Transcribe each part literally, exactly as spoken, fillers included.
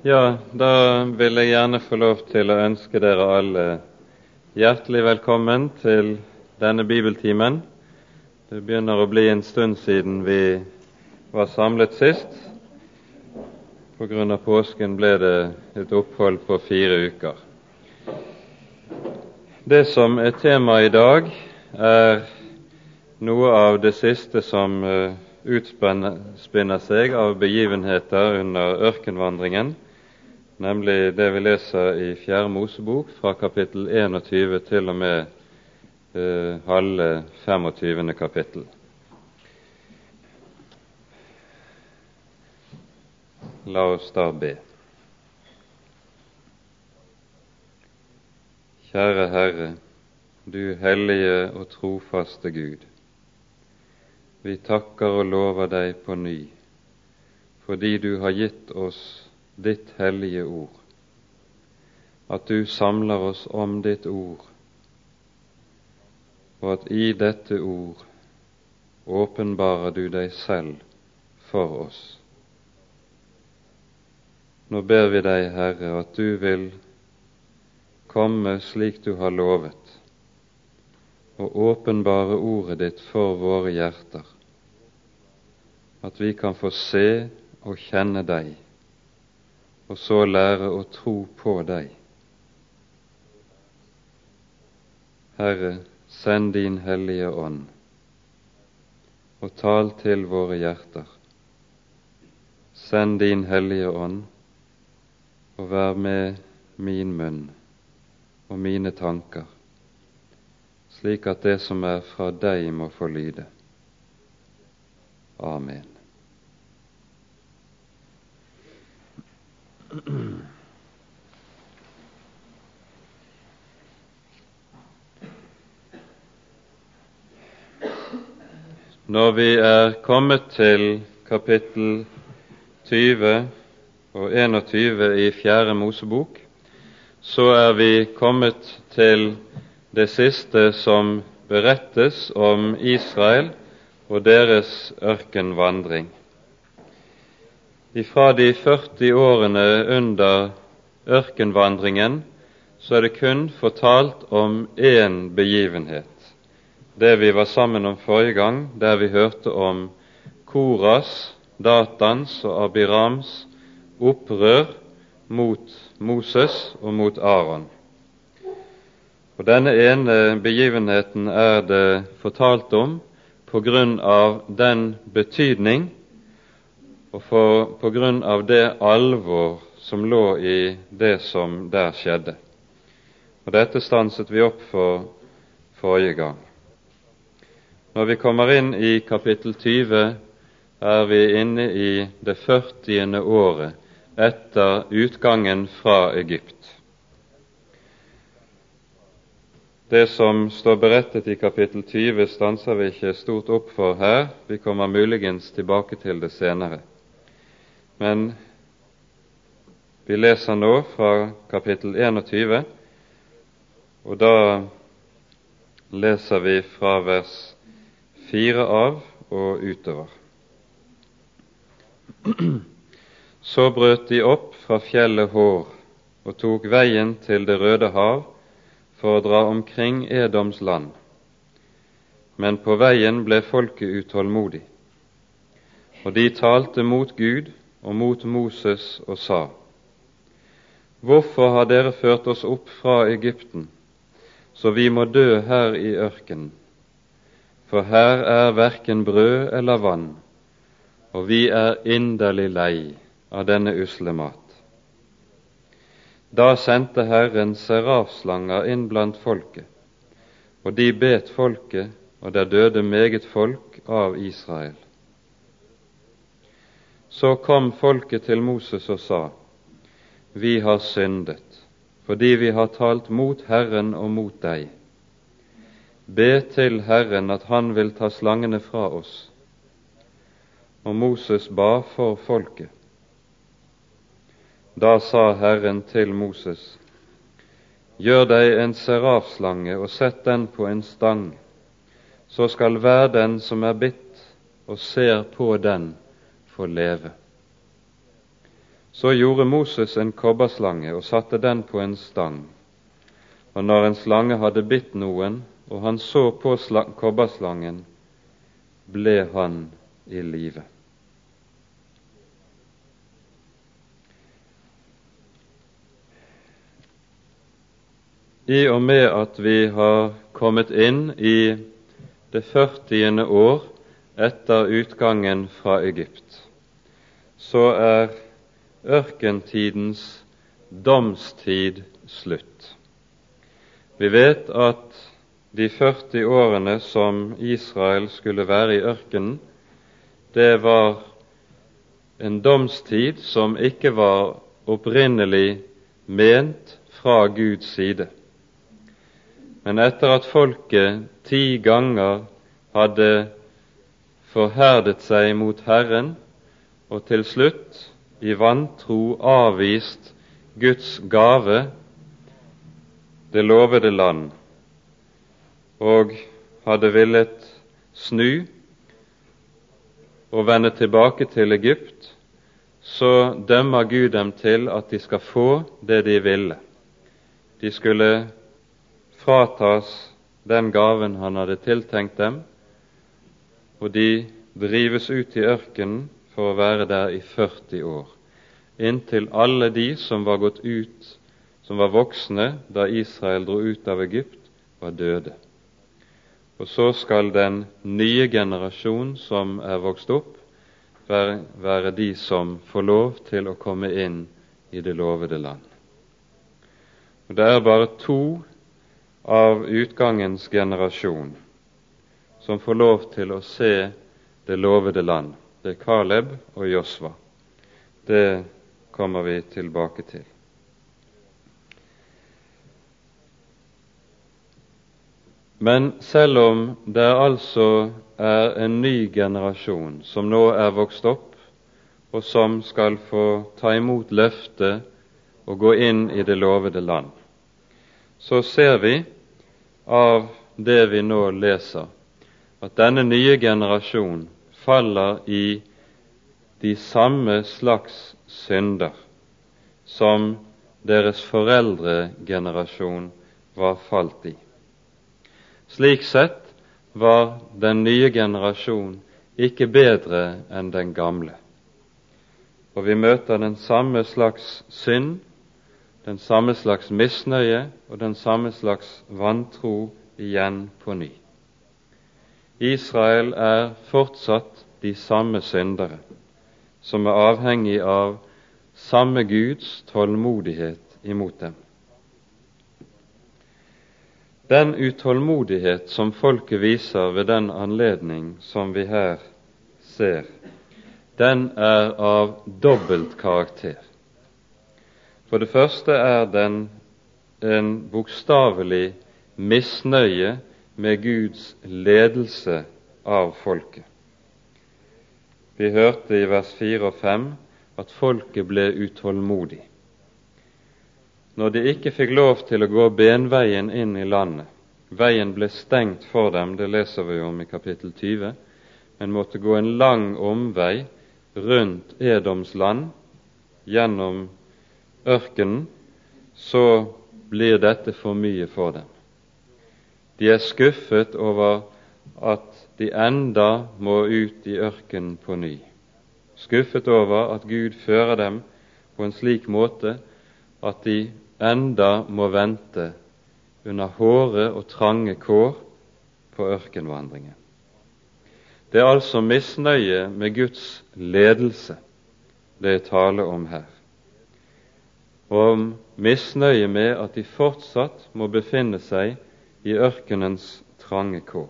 Ja, da vil jeg gjerne få lov til å ønske dere alle hjertelig velkommen til denne bibeltimen. Det begynner å bli en stund siden vi var samlet sist. På grunn av påsken ble det et opphold på fire uker. Det som er tema i dag, er noe av det siste som utspinner seg av begivenheter under ørkenvandringen, nemlig det vi leser i Fjerde Mosebok fra kapittel tjueen til og med eh, halve femogtyvende kapittel. La oss da be. Kjære Herre, du hellige og trofaste Gud, vi takker og lover deg på ny, fordi du har gitt oss ditt hellige ord, at du samler oss om ditt ord, og at i dette ord åpenbarer du deg selv for oss. Nå ber vi deg, Herre, at du vil komme slik du har lovet, og åpenbare ordet ditt for våre hjerter, at vi kan få se og kjenne deg, og så lære å tro på deg. Herre, send din hellige ånd, og tal til våre hjerter. Send din hellige ånd, og vær med min munn og mine tanker, slik at det som er fra deg må få lyde. Amen. Når vi er kommet til kapittel tyve og enogtyve i Fjerde Mosebok, så er vi kommet til det siste som berettes om Israel og deres ørkenvandring. Ifra de førti årene under ørkenvandringen så er det kun fortalt om én begivenhet. Det vi var sammen om forrige gang, der vi hørte om Koras, Datans og Abirams opprør mot Moses og mot Aaron. Og denne ene begivenheten er det fortalt om på grunn av den betydning og for, på grunn av det alvor som lå i det som der skjedde. Og dette stanset vi opp for forrige gang. Når vi kommer inn i kapittel tyve, er vi inne i det førtiende året etter utgangen fra Egypt. Det som står berettet i kapittel tyve, stanser vi ikke stort opp for her. Vi kommer muligens tilbake til det senere. Men vi leser nå fra kapittel enogtyve, og da leser vi fra vers fire av og utover. Så brøt de opp fra fjellet Hor og tok veien til det Røde hav for å dra omkring Edoms land. Men på veien ble folket utålmodig, og de talte mot Gud og mot Moses og sa: Hvorfor har dere ført oss opp fra Egypten, så vi må dø her i ørkenen? For her er hverken brød eller vann, og vi er inderlig lei av denne usle mat. Da sendte Herren serafslanger inn blant folket, og de bet folket, og der døde meget folk av Israel. Så kom folket til Moses og sa: Vi har syndet, fordi vi har talt mot Herren og mot deg. Be til Herren at han vil ta slangene fra oss. Og Moses ba for folket. Da sa Herren til Moses: Gjør deg en serafslange og sett den på en stang, så skal hver den som er bitt og ser på den, få leve. Så gjorde Moses en kobberslange og satte den på en stang. Og når en slange hadde bitt noen, og han så på kobberslangen, ble han i live. I og med at vi har kommet inn i det førtiende år etter utgangen fra Egypt, så er ørkentidens domstid slutt. Vi vet at de førti årene som Israel skulle være i ørkenen, det var en domstid som ikke var opprinnelig ment fra Guds side. Men etter at folket ti ganger hadde forherdet seg mot Herren, og til slutt i vantro avvist Guds gave, det lovede land, og hadde villet snu og vende tilbake til Egypt, så dømmer Gud dem til at de skal få det de ville. De skulle fratas den gaven han hadde tiltenkt dem, og de drives ut i ørkenen for å være der i førti år, inntil alle de som var gått ut, som var voksne da Israel dro ut av Egypt, var døde. Og så skal den nye generasjon som er vokst opp, være, være de som får lov til å komme inn i det lovede land. Og det er bare to av utgangens generasjon som får lov til å se det lovede land. Det er Kaleb og Josva. Det kommer vi tilbake til. Men selv om det altså er en ny generasjon som nå er vokst opp, og som skal få ta imot løftet og gå inn i det lovede land, så ser vi av det vi nå leser, at denne nye generasjon faller i de samme slags synder som deres foreldregenerasjon var falt i. Slik sett var den nye generasjon ikke bedre enn den gamle, og vi møter den samme slags synd, den samme slags misnøye og den samme slags vantro igjen på ny. Israel er fortsatt de samme syndere, som er avhengig av samme Guds tålmodighet imot dem. Den utålmodighet som folket viser ved den anledning som vi her ser, den er av dobbelt karakter. For det første er den en bokstavelig misnøye med Guds ledelse av folket. Vi hørte i vers fire og fem at folket ble utålmodig. Når de ikke fikk lov til å gå benveien inn i landet, veien ble stengt for dem, det leser vi om i kapittel tyve, men måtte gå en lang omvei rundt Edoms land, gjennom ørkenen, så blir dette for mye for dem. De er skuffet over at de enda må ut i ørkenen på ny. Skuffet over at Gud fører dem på en slik måte at de enda må vente under hårde og trange kår på ørkenvandringen. Det er altså misnøye med Guds ledelse det er tale om her, og om misnøye med at de fortsatt må befinne seg i ørkenens trange kår.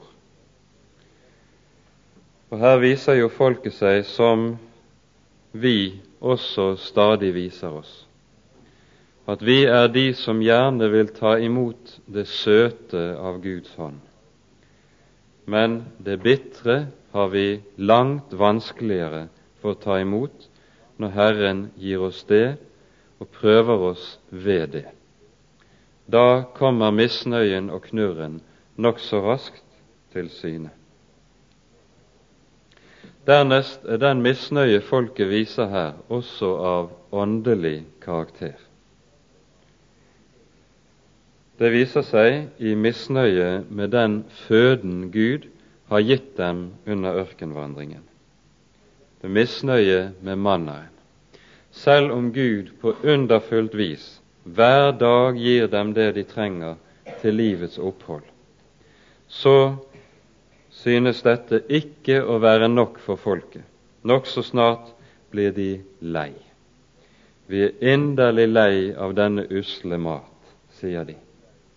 Og her viser jo folket seg som vi også stadig viser oss, at vi er de som gjerne vil ta imot det søte av Guds hånd, men det bitre har vi langt vanskeligere for å ta imot når Herren gir oss det og prøver oss ved det. Da kommer misnøyen og knurren nokså raskt til syne. Dernest er den misnøye folket viser her også av åndelig karakter. Det viser seg i misnøye med den føden Gud har gitt dem under ørkenvandringen. Det er misnøye med manneren. Selv om Gud på underfullt vis hver dag gir dem det de trenger til livets opphold, så synes dette ikke å være nok for folket. Nokså snart blir de lei. Vi er inderlig lei av denne usle mat, sier de.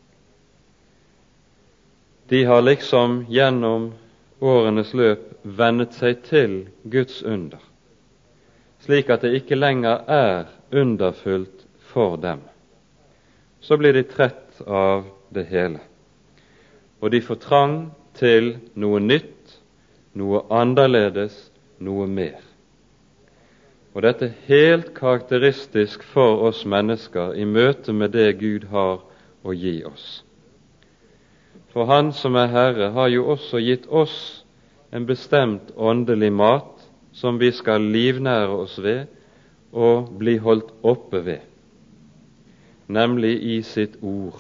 De har liksom gjennom årenes løp vennet seg til Guds under, slik at det ikke lenger er underfullt for dem. Så blir de trett av det hele, og de får trang til noe nytt, noe annerledes, noe mer. Og dette er helt karakteristisk for oss mennesker i møte med det Gud har å gi oss. For Han som er Herre har jo også gitt oss en bestemt åndelig mat som vi skal livnære oss ved og bli holdt oppe ved, nemlig i sitt ord.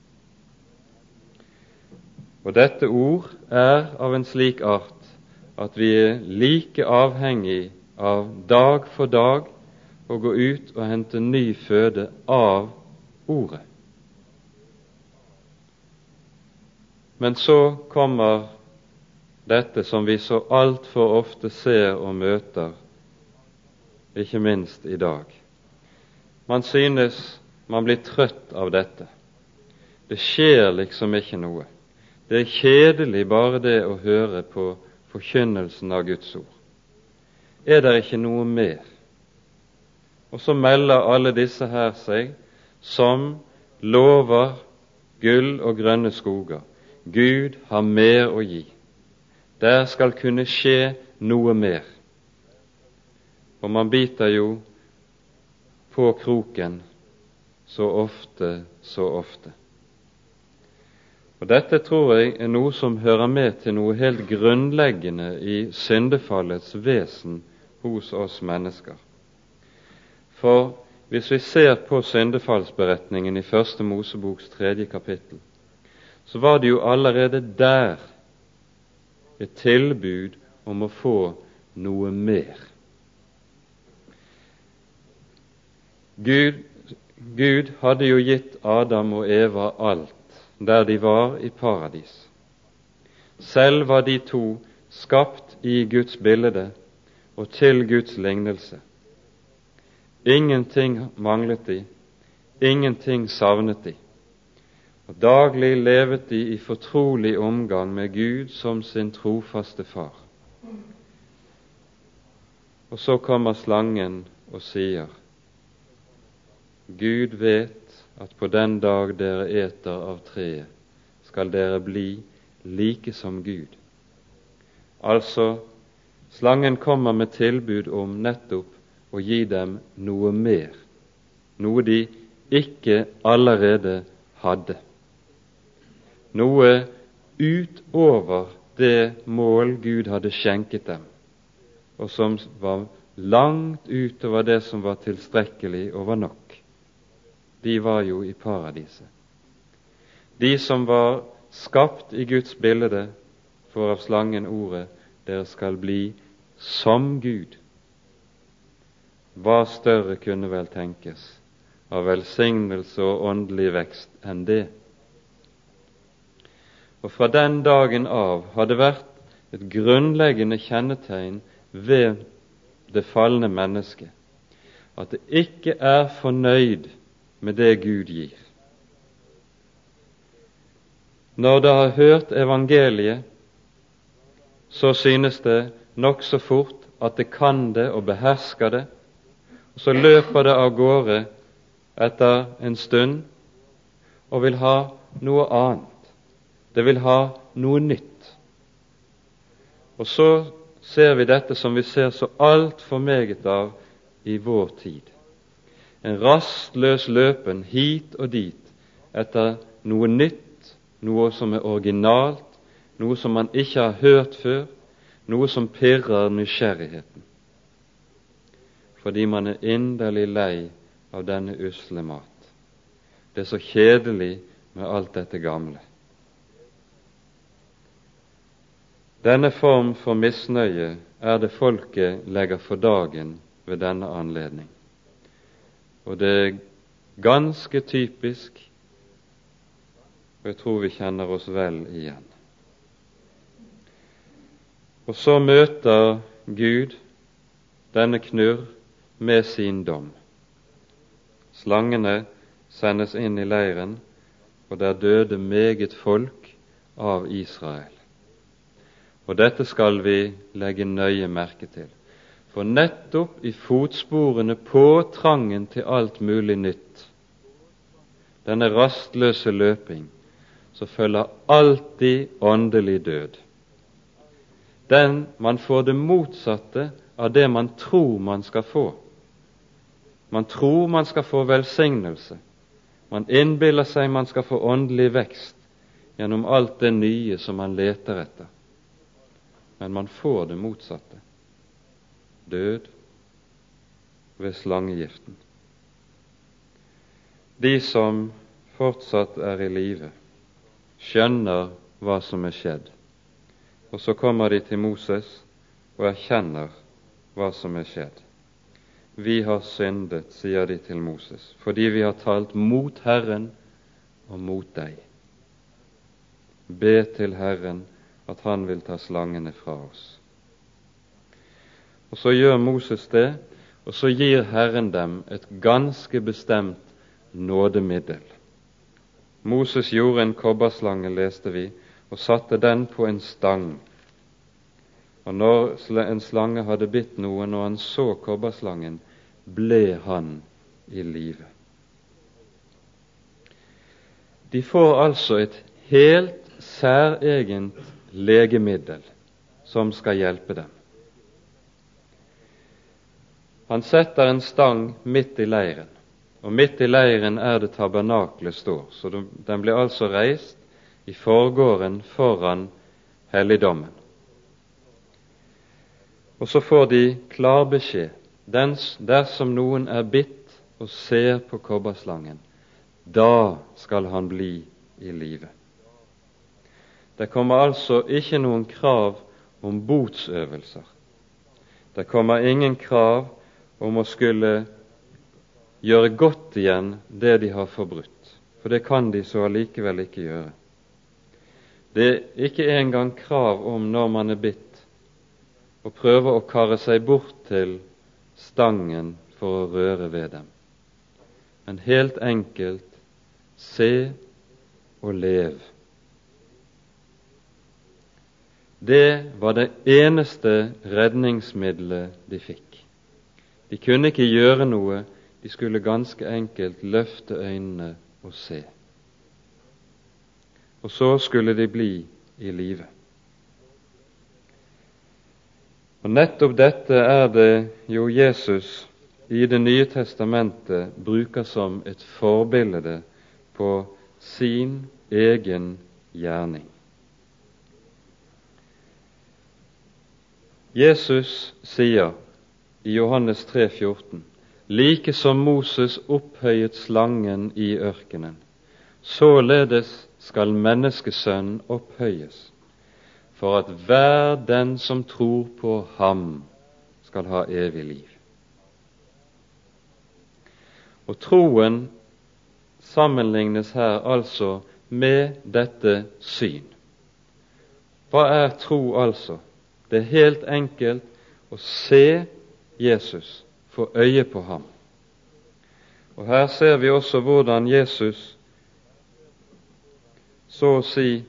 Og dette ord er av en slik art at vi er like avhengig av dag for dag å gå ut og hente ny føde av ordet. Men så kommer dette som vi så altfor ofte ser og møter, ikke minst i dag. Man synes man blir trøtt av dette. Det skjer liksom ikke noe. Det er kjedelig bare det å høre på forkynnelsen av Guds ord. Er det ikke noe mer? Og så melder alle disse her seg som lover gull og grønne skoger. Gud har mer å gi. Der skal kunne skje noe mer. Og man biter jo på kroken så ofte, så ofte. Og dette tror jeg er noe som hører med til noe helt grunnleggende i syndefallets vesen hos oss mennesker. For hvis vi ser på syndefallsberetningen i første Moseboks tredje kapittel, så var det jo allerede der et tilbud om å få noe mer. Gud, Gud hadde jo gitt Adam og Eva alt der de var i paradis. Selv var de to skapt i Guds bilde og til Guds lignelse. Ingenting manglet de, ingenting savnet de. Og daglig levet de i fortrolig omgang med Gud som sin trofaste far. Og så kommer slangen og sier, Gud vet at på den dag dere eter av treet, skal dere bli like som Gud. Altså, slangen kommer med tilbud om nettopp å gi dem noe mer, noe de ikke allerede hadde. Noe utover det mål Gud hadde skjenket dem, og som var langt utover det som var tilstrekkelig og var nok. De var jo i paradiset. De som var skapt i Guds bilde, får av slangen ordet, dere skal bli som Gud. Hva større kunne vel tenkes av velsignelse og åndelig vekst enn det? Og fra den dagen av har det vært et grunnleggende kjennetegn ved det falne mennesket, at det ikke er fornøyd med det Gud gir. Når det har hørt evangeliet, så synes det nokså fort at det kan det og behersker det, og så løper det av gårde etter en stund og vil ha noe annet. Det vil ha noe nytt. Og så ser vi dette som vi ser så altfor meget av i vår tid. En rastløs løpen hit og dit etter noe nytt, noe som er originalt, noe som man ikke har hørt før, noe som pirrer nysgjerrigheten, fordi man er inderlig lei av denne usle mat. Det er så kjedelig med alt dette gamle. Denne form for misnøye er det folket legger for dagen ved denne anledning. Og det er ganske typisk, og jeg tror vi kjenner oss vel igjen. Og så møter Gud denne knurr med sin dom. Slangene sendes inn i leiren, og der døde meget folk av Israel. Og dette skal vi legge nøye merke til, for nettopp i fotsporene på trangen til alt mulig nytt, denne rastløse løping, så følger alltid åndelig død. Den man får det motsatte av det man tror man skal få. Man tror man skal få velsignelse. Man innbiller seg man skal få åndelig vekst gjennom alt det nye som man leter etter. Men man får det motsatte. Død ved slangegiften. De som fortsatt er i live, skjønner hva som er skjedd. Og så kommer de til Moses og erkjenner hva som er skjedd. Vi har syndet, sier de til Moses, fordi vi har talt mot Herren og mot deg. Be til Herren at han vil ta slangene fra oss. Og så gjør Moses det, og så gir Herren dem et ganske bestemt nådemiddel. Moses gjorde en kobberslange, leste vi, og satte den på en stang. Og når en slange hadde bitt noen, og han så kobberslangen, ble han i live. De får altså et helt særegent legemiddel som skal hjelpe dem. Han setter en stang midt i leiren, og midt i leiren er det tabernaklet står, så den blir altså reist i forgården foran helligdommen. Og så får de klar beskjed, dersom noen er bitt og ser på kobberslangen, da skal han bli i live. Det kommer altså ikke noen krav om botsøvelser. Det kommer ingen krav om å skulle gjøre godt igjen det de har forbrutt, for det kan de så allikevel ikke gjøre. Det er ikke engang krav om når man er bitt, å prøve å karre seg bort til stangen for å røre ved dem, men helt enkelt se og lev. Det var det eneste redningsmiddelet de fikk. De kunne ikke gjøre noe, de skulle ganske enkelt løfte øynene og se. Og så skulle de bli i live. Og nettopp dette er det jo Jesus i Det nye testamentet bruker som et forbilde på sin egen gjerning. Jesus sier i Johannes tre fjorten, like som Moses opphøyet slangen i ørkenen, således skal menneskesønnen opphøyes, for at hver den som tror på ham skal ha evig liv. Og troen sammenlignes her altså med dette syn. Hva er tro altså? Det er helt enkelt å se Jesus, få øye på ham. Og her ser vi også hvordan Jesus så å si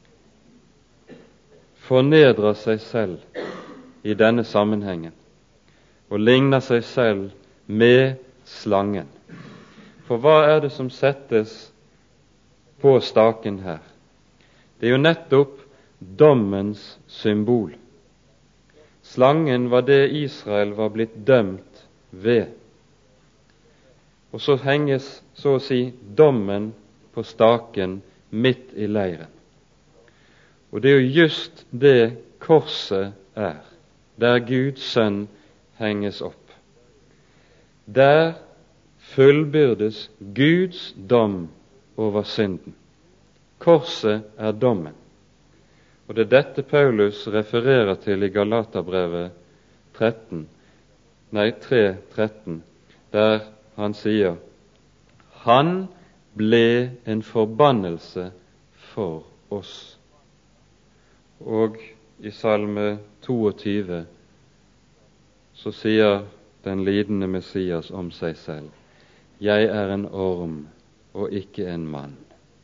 fornedrer seg selv i denne sammenhengen, og ligner seg selv med slangen. For hva er det som settes på staken her? Det er jo nettopp dommens symbol. Slangen var det Israel var blitt dømt ved. Og så henges, så å si, dommen på staken midt i leiren. Og det er jo just det korset er, der Guds sønn henges opp. Der fullbyrdes Guds dom over synden. Korset er dommen. Og det er dette Paulus refererer til i Galaterbrevet tretten, nei, tre tretten, der han sier: Han ble en forbannelse for oss. Og i Salme toogtyve så sier den lidende Messias om seg selv: Jeg er en orm og ikke en mann.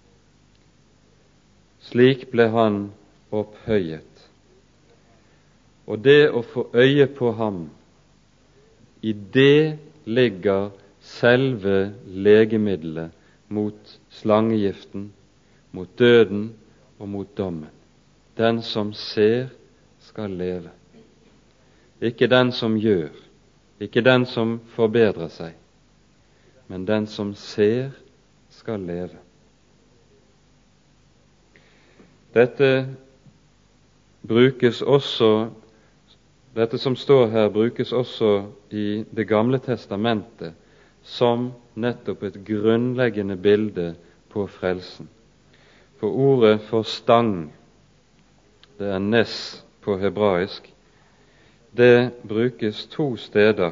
Slik ble han opphøyet. Og det å få øye på ham, i det ligger selve legemiddelet mot slangegiften, mot døden og mot dommen. Den som ser, skal leve. Ikke den som gjør, ikke den som forbedrer seg, men den som ser, skal leve. Dette brukes også, dette som står her, brukes også i Det gamle testamentet som nettopp et grunnleggende bilde på frelsen. For ordet for stang, det er nes på hebraisk, det brukes to steder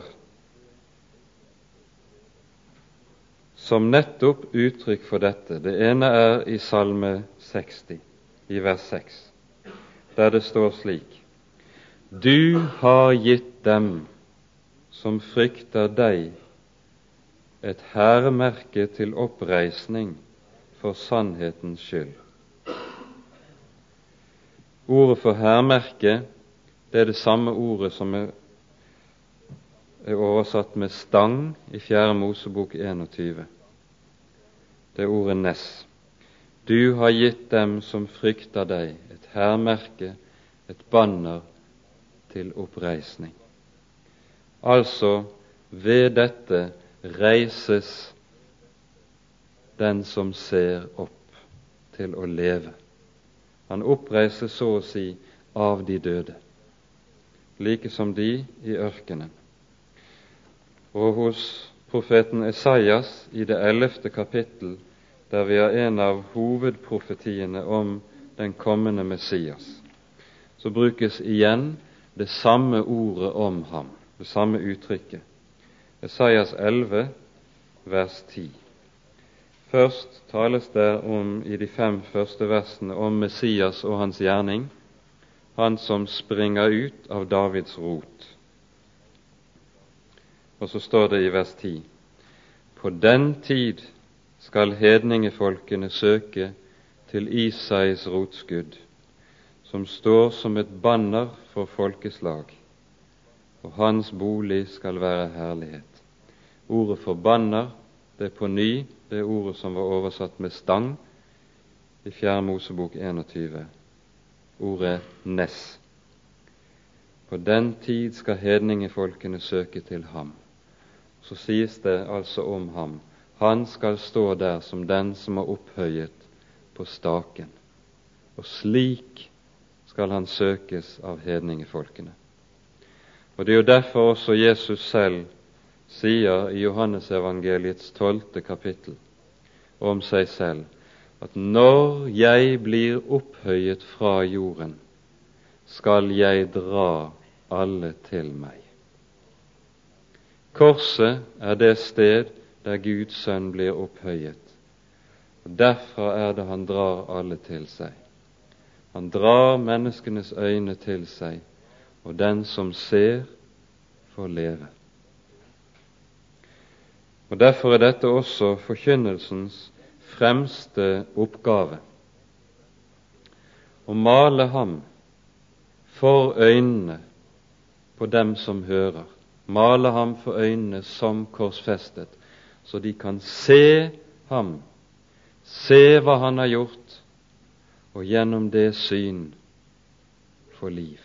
som nettopp uttrykk for dette. Det ene er i Salme seksti, i vers seks, der det står slik: Du har gitt dem som frykter deg, et hærmerke til oppreisning for sannhetens skyld. Ordet for hærmerke, det er det samme ordet som er oversatt med stang i fjerde Mosebok enogtyve. Det er ordet nes. Du har gitt dem som frykter deg, et hærmerke, et banner til oppreisning. Altså, ved dette reises den som ser opp, til å leve. Han oppreises så å si av de døde, like som de i ørkenen. Og hos profeten Esaias i det ellevte kapittel, der vi har en av hovedprofetiene om den kommende Messias, så brukes igjen det samme ordet om ham, det samme uttrykket. Esaias elleve, vers ti. Først tales det om, i de fem første versene, om Messias og hans gjerning, han som springer ut av Davids rot. Og så står det i vers ti: På den tid skal hedningefolkene søke til Isais rotskudd, som står som et banner for folkeslag, og hans bolig skal være herlighet. Ordet for banner, det er på ny det ordet som var oversatt med stang i fjerde Mosebok enogtyve, ordet nes. På den tid skal hedningefolkene søke til ham. Så sies det altså om ham: han skal stå der som den som er opphøyet på staken, og slik skal han søkes av hedningefolkene. Og det er jo derfor også Jesus selv sier i Johannesevangeliets tolvte kapittel om seg selv at når jeg blir opphøyet fra jorden, skal jeg dra alle til meg. Korset er det sted der Guds sønn blir opphøyet, og derfra er det han drar alle til seg. Han drar menneskenes øyne til seg, og den som ser, får leve. Og derfor er dette også forkynnelsens fremste oppgave, å male ham for øynene på dem som hører, male ham for øynene som korsfestet, så de kan se ham, se hva han har gjort, og gjennom det syn få liv.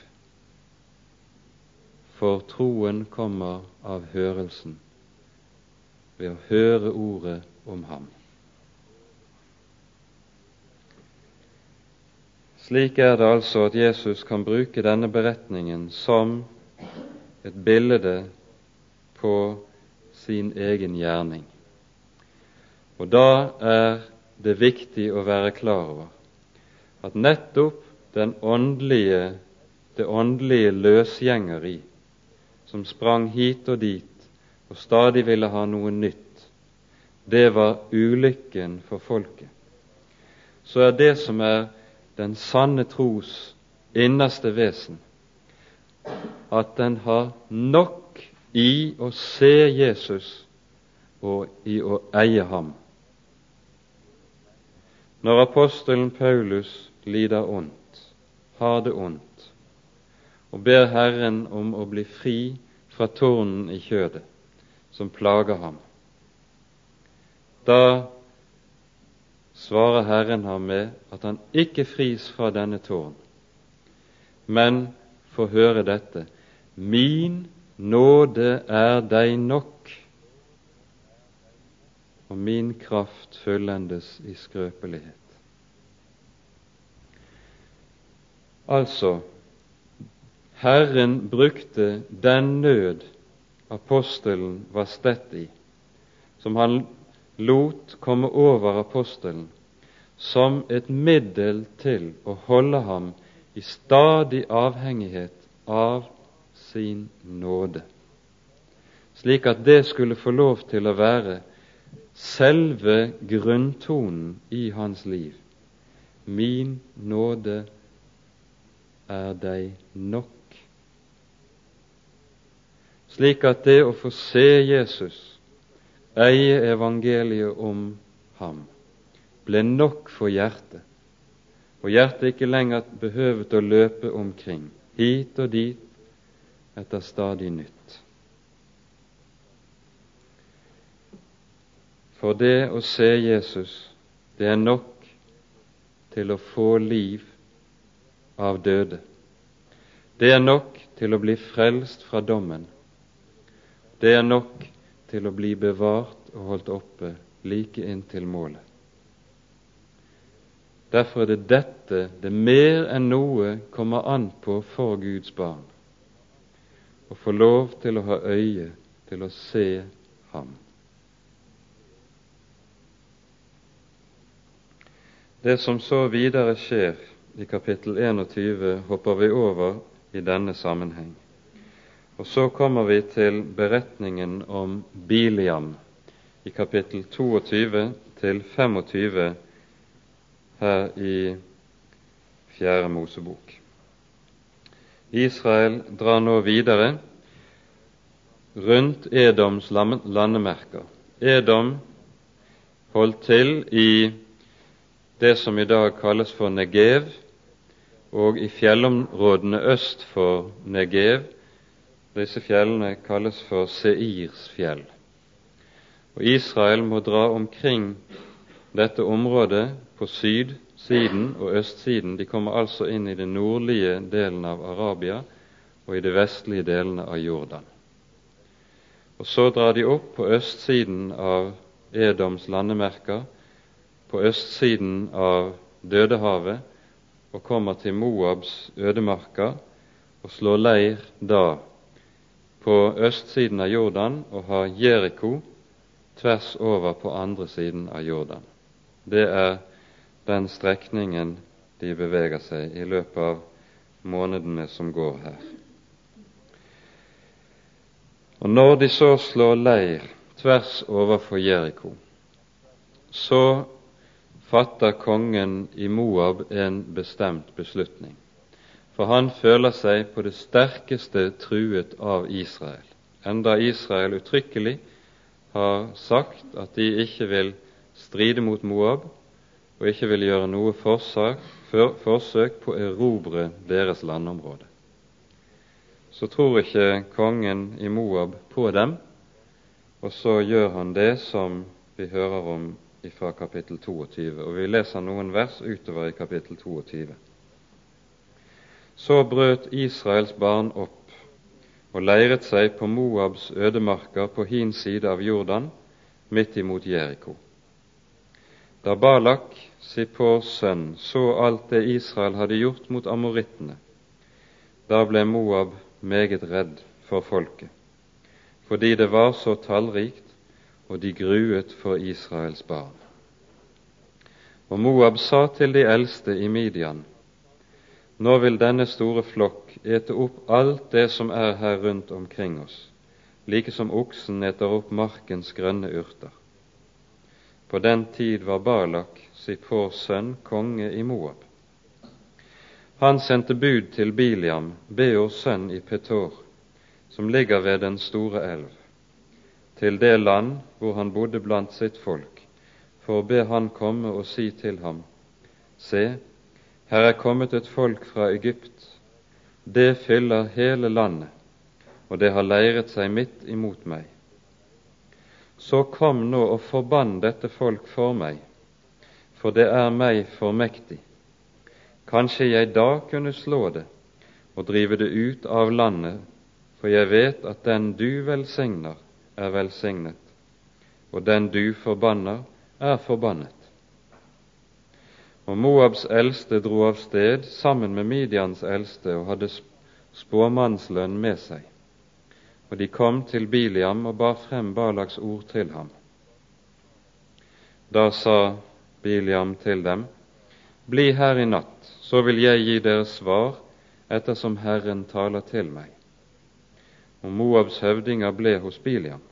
For troen kommer av hørelsen, ved å høre ordet om ham. Slik er det altså at Jesus kan bruke denne beretningen som et bilde på sin egen gjerning. Og da er det viktig å være klar over at nettopp den åndelige, det åndelige løsgjengeri som sprang hit og dit og stadig ville ha noe nytt, det var ulykken for folket. Så er det som er den sanne tros innerste vesen, at den har nok i å se Jesus og i å eie ham. Når apostelen Paulus lider ondt, har det ondt, og ber Herren om å bli fri fra tornen i kjødet som plager ham, da svarer Herren ham med at han ikke fris fra denne tårn, men får høre dette: min nåde er deg nok, og min kraft fullendes i skrøpelighet. Altså, Herren brukte den nød apostelen var stett i, som han lot komme over apostelen, som et middel til å holde ham i stadig avhengighet av sin nåde, slik at det skulle få lov til å være selve grunntonen i hans liv. Min nåde er deg nok. Slik at det å få se Jesus, eie evangeliet om ham, ble nok for hjertet, og hjertet ikke lenger behøvet å løpe omkring, hit og dit, etter stadig nytt. For det å se Jesus, det er nok til å få liv av døde. Det er nok til å bli frelst fra dommen. Det er nok til å bli bevart og holdt oppe like inntil målet. Derfor er det dette det mer enn noe kommer an på for Guds barn, å få lov til å ha øye til å se ham. Det som så videre skjer i kapittel enogtyve, hopper vi over i denne sammenheng. Og så kommer vi til beretningen om Biliam i kapittel toogtyve til femogtyve her i fjerde Mosebok. Israel drar nå videre rundt Edoms landemerker. Edom holdt til i det som i dag kalles for Negev, og i fjellområdene øst for Negev. Disse fjellene kalles for Seirs fjell. Og Israel må dra omkring dette området på sydsiden og østsiden. De kommer altså inn i den nordlige delen av Arabia og i de vestlige delene av Jordan. Og så drar de opp på østsiden av Edoms landemerker, på østsiden av Dødehavet, og kommer til Moabs ødemarker og slår leir da på østsiden av Jordan og har Jeriko tvers over på andre siden av Jordan. Det er den strekningen de beveger seg i løpet av månedene som går her. Og når de så slår leir tvers overfor Jeriko, så fatter kongen i Moab en bestemt beslutning, for han føler seg på det sterkeste truet av Israel, enda Israel uttrykkelig har sagt at de ikke vil stride mot Moab og ikke vil gjøre noe forsøk, for, forsøk på å erobre deres landområde. Så tror ikke kongen i Moab på dem, og så gjør han det som vi hører om fra kapittel toogtyve, og vi leser noen vers utover i kapittel toogtyve. Så brøt Israels barn opp og leiret seg på Moabs ødemarker på hin side av Jordan, midt imot Jeriko. Da Balak, Sippors sønn, så alt det Israel hadde gjort mot amorittene, da ble Moab meget redd for folket, fordi det var så tallrikt, og de gruet for Israels barn. Og Moab sa til de eldste i Midian: Nå vil denne store flokk ete opp alt det som er her rundt omkring oss, like som oksen eter opp markens grønne urter. På den tid var Balak, Sippors sønn, konge i Moab. Han sendte bud til Biliam, Beors sønn i Petor, som ligger ved den store elv, til det land hvor han bodde blant sitt folk, for å be han komme og si til ham: Se, her er kommet et folk fra Egypt, det fyller hele landet, og det har leiret seg midt imot meg. Så kom nå og forbann dette folk for meg, for det er meg for mektig. Kanskje jeg da kunne slå det og drive det ut av landet, for jeg vet at den du velsigner, er velsignet, og den du forbanner, er forbannet. Og Moabs eldste dro av sted sammen med Midians eldste og hadde spåmannslønn med seg. Og de kom til Biliam og bar frem Balaks ord til ham. Da sa Biliam til dem: Bli her i natt, så vil jeg gi dere svar ettersom Herren taler til meg. Og Moabs høvdinger ble hos Biliam.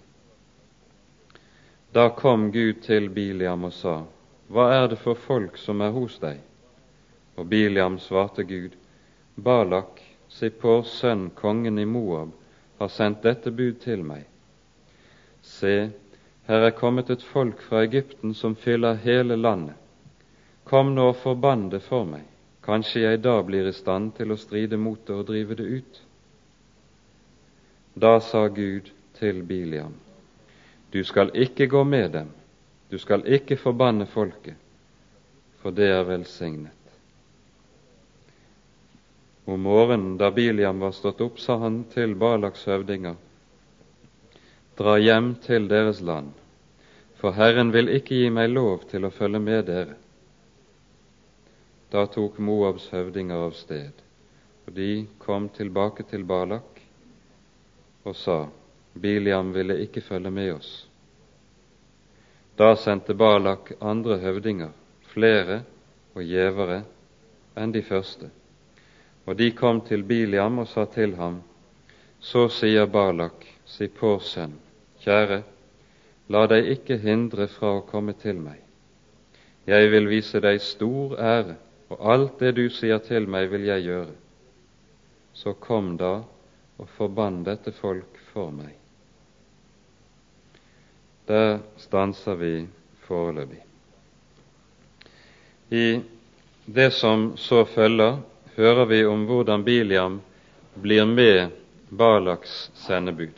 Da kom Gud til Biliam og sa: Hva er det for folk som er hos deg? Og Biliam svarte Gud: Balak, Sippors sønn, kongen i Moab, har sendt dette bud til meg. Se, her er kommet et folk fra Egypten som fyller hele landet. Kom nå og forbann det for meg, kanskje jeg da blir i stand til å stride mot det og drive det ut. Da sa Gud til Biliam: Du skal ikke gå med dem, du skal ikke forbanne folket, for det er velsignet. Om morgenen da Biliam var stått opp, sa han til Balaks høvdinger: Dra hjem til deres land, for Herren vil ikke gi meg lov til å følge med dere. Da tok Moabs høvdinger av sted, og de kom tilbake til Balak og sa: Biliam ville ikke følge med oss. Da sendte Balak andre høvdinger, flere og gjevere enn de første, og de kom til Biliam og sa til ham: Så sier Balak, Sippors sønn, kjære, la deg ikke hindre fra å komme til meg. Jeg vil vise deg stor ære, og alt det du sier til meg vil jeg gjøre. Så kom da og forbann dette folk for meg. Der stanser vi foreløpig. I det som så følger, hører vi om hvordan Biliam blir med Balaks sendebud,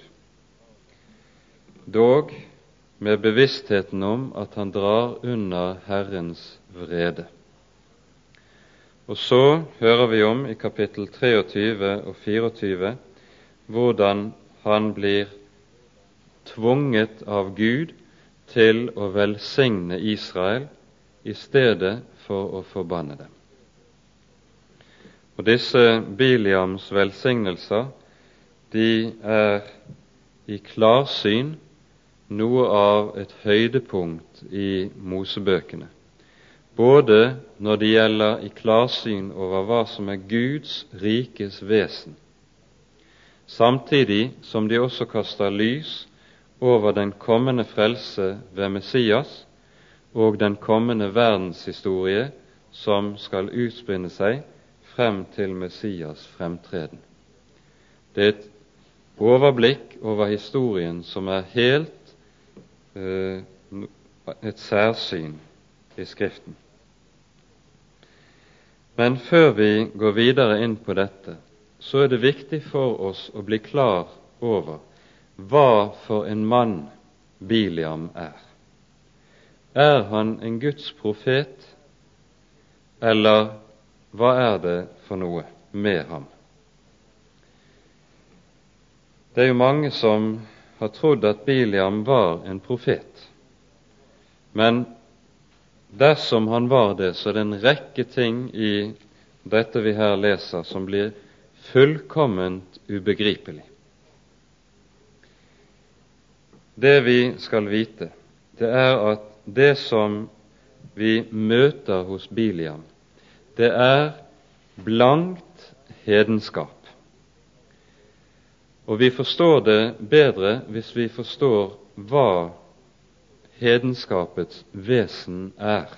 dog med bevisstheten om at han drar under Herrens vrede. Og så hører vi om i kapittel treogtyve og fireogtyve hvordan han blir tvunget av Gud til å velsigne Israel i stedet for å forbanne dem. Og disse Biliams velsignelser, de er i klarsyn noe av et høydepunkt i Mosebøkene, både når det gjelder i klarsyn over hva som er Guds rikes vesen, samtidig som de også kaster lys over den kommende frelse ved Messias og den kommende verdenshistorie som skal utspinne seg frem til Messias fremtreden. Det er et overblikk over historien som er helt eh, et særsyn i Skriften. Men før vi går videre inn på dette, så er det viktig for oss å bli klar over hva for en mann Biliam er. Er han en Guds profet, eller hva er det for noe med ham? Det er jo mange som har trodd at Biliam var en profet, men dersom han var det, så er det en rekke ting i dette vi her leser som blir fullkomment ubegripelig. Det vi skal vite, det er at det som vi møter hos Biliam, det er blankt hedenskap. Og vi forstår det bedre hvis vi forstår hva hedenskapets vesen er.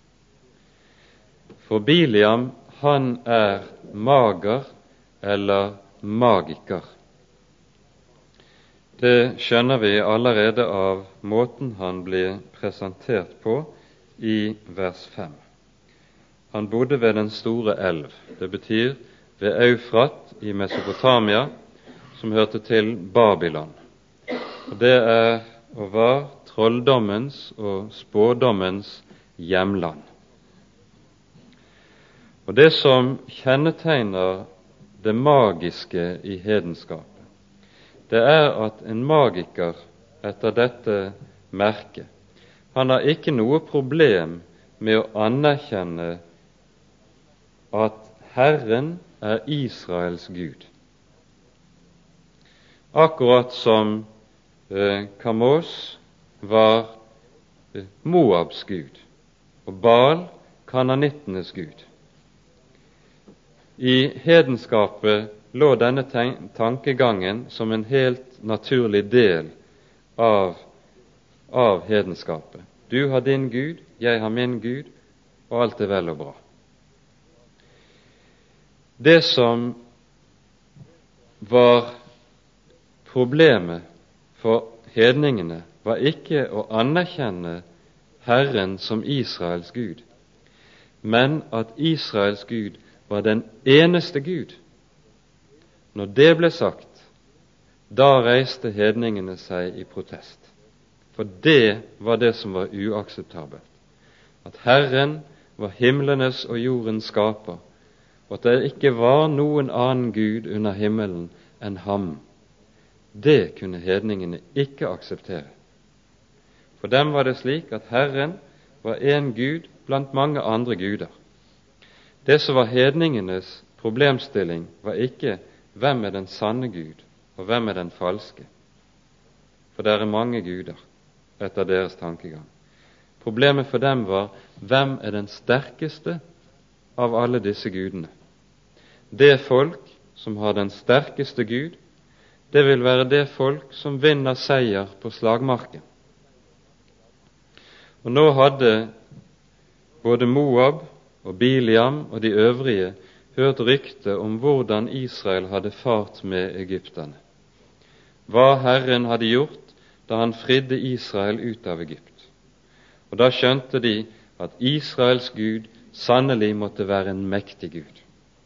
For Biliam, han er mager eller magiker. Det skjønner vi allerede av måten han blir presentert på i vers fem. Han bodde ved den store elv, det betyr ved Eufrat i Mesopotamia, som hørte til Babylon. Og det er og var trolldommens og spådommens hjemland. Og det som kjennetegner det magiske i hedenskapet, det er at en magiker etter dette merket, han har ikke noe problem med å anerkjenne at Herren er Israels Gud. Akkurat som eh, Kamos var eh, Moabs Gud, og Baal kananittenes Gud. I hedenskapet lå denne tankegangen som en helt naturlig del av, av hedenskapet. Du har din Gud, jeg har min Gud, og alt er vel og bra. Det som var problemet for hedningene, var ikke å anerkjenne Herren som Israels Gud, men at Israels Gud var den eneste Gud. Når det ble sagt, da reiste hedningene seg i protest. For det var det som var uakseptabelt. At Herren var himlenes og jordens skaper, og at det ikke var noen annen Gud under himmelen enn ham. Det kunne hedningene ikke akseptere. For dem var det slik at Herren var en Gud blant mange andre guder. Det som var hedningenes problemstilling, var ikke hvem er den sanne Gud, og hvem er den falske. For det er mange guder etter deres tankegang. Problemet for dem var hvem er den sterkeste av alle disse gudene. Det folk som har den sterkeste Gud, det vil være det folk som vinner seier på slagmarken. Og nå hadde både Moab og Biliam og de øvrige hørt rykte om hvordan Israel hadde fart med egypterne, hva Herren hadde gjort da han fridde Israel ut av Egypt. Og da skjønte de at Israels Gud sannelig måtte være en mektig Gud.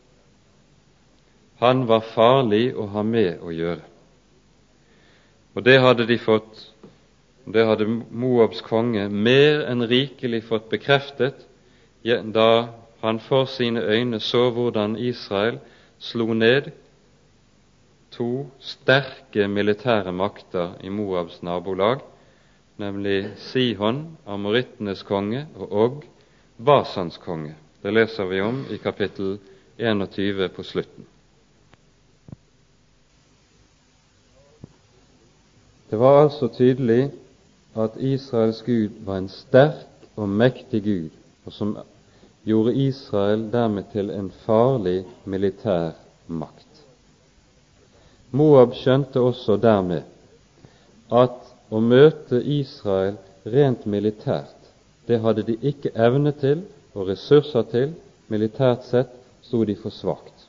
Han var farlig å ha med å gjøre. Og det hadde de fått, det hadde Moabs konge mer enn rikelig fått bekreftet da han for sine øyne så hvordan Israel slo ned to sterke militære makter i Moabs nabolag, nemlig Sihon, amorittenes konge, og Og, Basans konge. Det leser vi om i kapittel enogtyve på slutten. Det var altså tydelig at Israels Gud var en sterk og mektig Gud, og som gjorde Israel dermed til en farlig militær makt. Moab skjønte også dermed at å møte Israel rent militært, det hadde de ikke evne til og ressurser til. Militært sett sto de for svakt.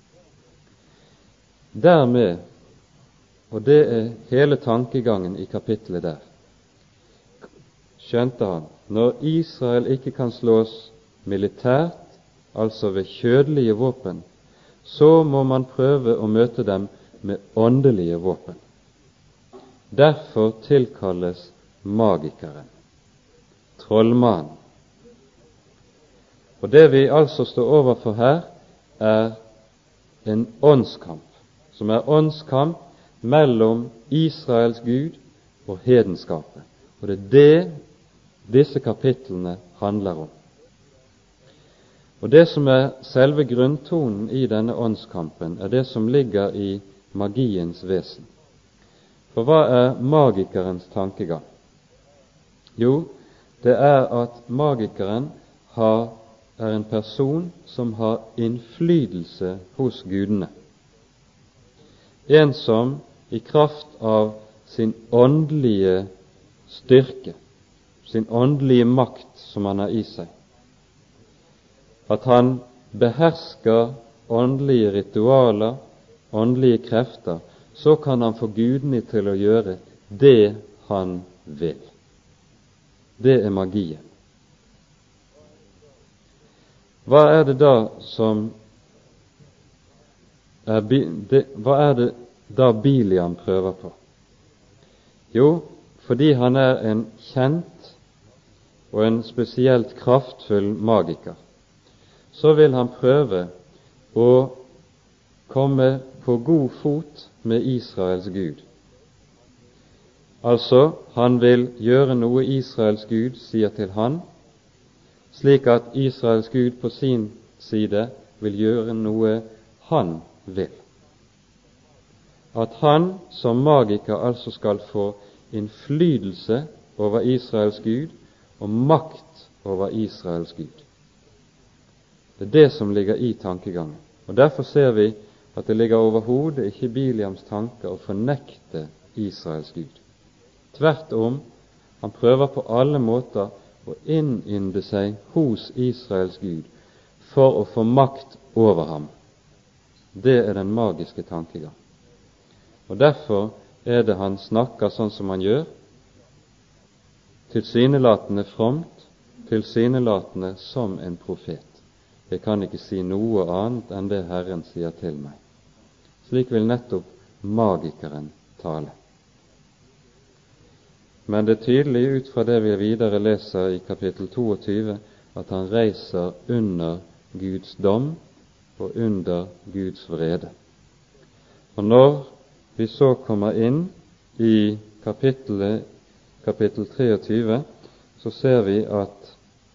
Dermed, og det er hele tankegangen i kapittelet der, skjønte han, når Israel ikke kan slås militært, altså ved kjødelige våpen, så må man prøve å møte dem med åndelige våpen. Derfor tilkalles magikeren, trollmannen. Og det vi altså står overfor her, er en åndskamp, som er åndskamp mellom Israels Gud og hedenskapet. Og det er det disse kapitlene handler om. Og det som er selve grunntonen i denne åndskampen, er det som ligger i magiens vesen. For hva er magikerens tankegang? Jo, det er at magikeren har, er en person som har innflytelse hos gudene. En som i kraft av sin åndelige styrke, sin åndelige makt som han har i seg, at han behersker åndelige ritualer, åndelige krefter, så kan han få gudene til å gjøre det han vil. Det er magien. Hva er det da som er, det, hva er det da Biliam prøver på? Jo, fordi han er en kjent og en spesielt kraftfull magiker, så vil han prøve å komme på god fot med Israels Gud. Altså, han vil gjøre noe Israels Gud sier til han, slik at Israels Gud på sin side vil gjøre noe han vil. At han som magiker altså skal få innflytelse over Israels Gud og makt over Israels Gud. Det er det som ligger i tankegangen. Og derfor ser vi at det ligger overhodet ikke i Biliams tanker å fornekte Israels Gud. Tvert om, han prøver på alle måter å innynde seg hos Israels Gud for å få makt over ham. Det er den magiske tankegang. Og derfor er det han snakker sånn som han gjør, tilsynelatende fromt, tilsynelatende som en profet. Jeg kan ikke si noe annet enn det Herren sier til meg. Slik vil nettopp magikeren tale. Men det er tydelig ut fra det vi videre leser i kapittel tjueto, at han reiser under Guds dom og under Guds vrede. Og når vi så kommer inn i kapittelet, kapittel tjuetre, så ser vi at,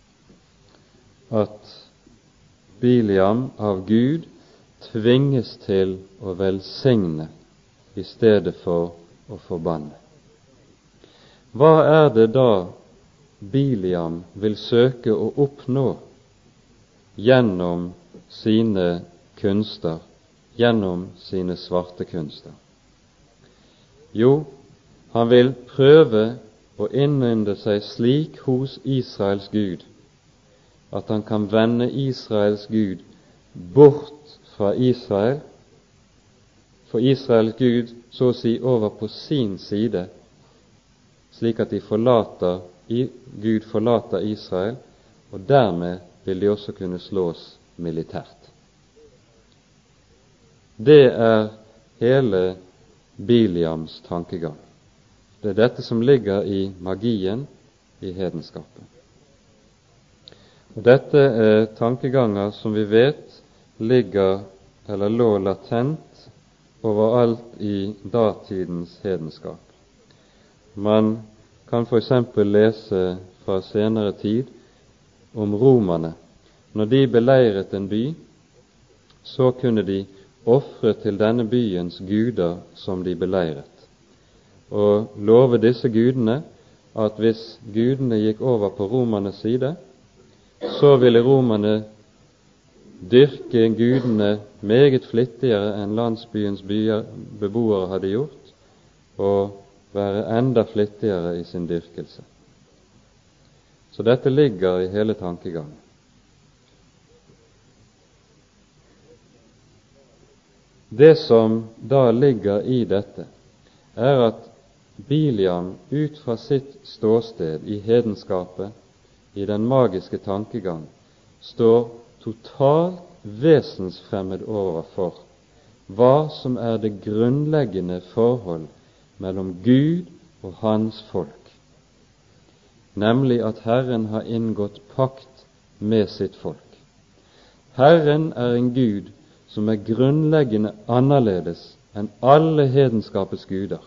at Biliam av Gud tvinges til å velsigne i stedet for å forbanne. Hva er det da Biliam vil søke å oppnå gjennom sine kunster, gjennom sine svarte kunster? Jo, han vil prøve å innynde seg slik hos Israels Gud at han kan vende Israels Gud bort fra Israel, for Israels Gud så å si over på sin side, slik at de forlater, Gud forlater Israel, og dermed vil de også kunne slås militært. Det er hele Biliams tankegang. Det er dette som ligger i magien i hedenskapet. Og dette er tankeganger som vi vet ligger eller lå latent overalt i datidens hedenskap. Man kan for eksempel lese fra senere tid om romerne. Når de beleiret en by, så kunne de ofre til denne byens guder som de beleiret, og love disse gudene at hvis gudene gikk over på romernes side, så ville romerne dyrke gudene meget flittigere enn landsbyens byer, beboere hadde gjort, og være enda flittigere i sin dyrkelse. Så dette ligger i hele tankegangen. Det som da ligger i dette, er at Biliam ut fra sitt ståsted i hedenskapet, i den magiske tankegang, står totalt vesensfremmed overfor hva som er det grunnleggende forhold mellom Gud og hans folk, nemlig at Herren har inngått pakt med sitt folk. Herren er en Gud som er grunnleggende annerledes enn alle hedenskapets guder.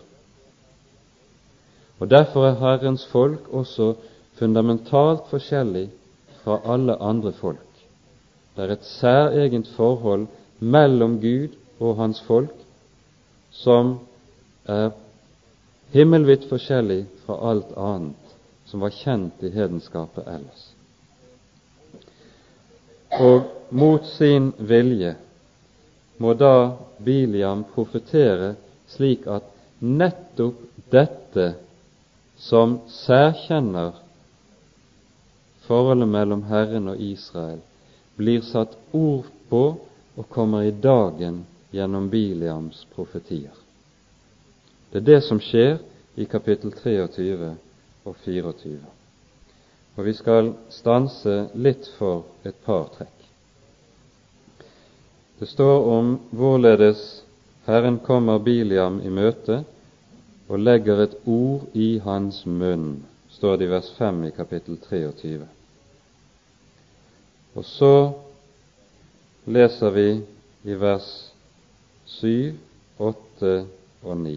Og derfor er Herrens folk også fundamentalt forskjellig fra alle andre folk. Det er et særegent forhold mellom Gud og hans folk som er himmelvidt forskjellig fra alt annet som var kjent i hedenskapet ellers. Og mot sin vilje må da Biliam profetere slik at nettopp dette som særkjenner forholdet mellom Herren og Israel, blir satt ord på og kommer i dagen gjennom Biliams profetier. Det er det som skjer i kapittel treogtyve og fireogtyve. Og vi skal stanse litt for et par trekk. Det står om hvorledes Herren kommer Biliam i møte og legger et ord i hans munn, står det i vers fem i kapittel treogtyve. Og så leser vi i vers syv, åtte og ni.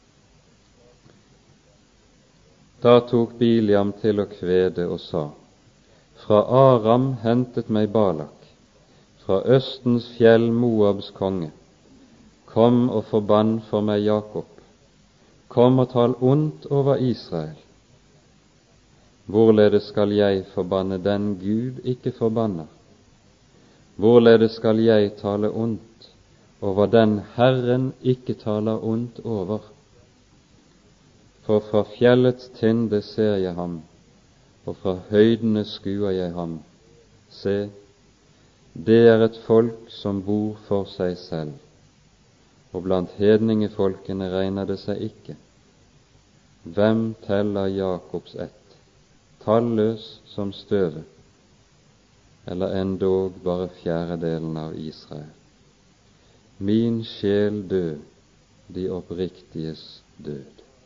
Da tok Biliam til å kvede og sa: Fra Aram hentet meg Balak, fra Østens fjell Moabs konge. Kom og forbann for meg Jakob. Kom og tal ondt over Israel. Hvorledes skal jeg forbanne den Gud ikke forbanner? Hvorledes skal jeg tale ondt over den Herren ikke taler ondt over? For fra fjellets tinde ser jeg ham, og fra høydene skuer jeg ham. Se, det er et folk som bor for seg selv, og blant hedningefolkene regner det seg ikke. Hvem teller Jakobs ett, talløs som støvet, eller endog bare fjerdedelen av Israel? Min sjel død, de oppriktiges død.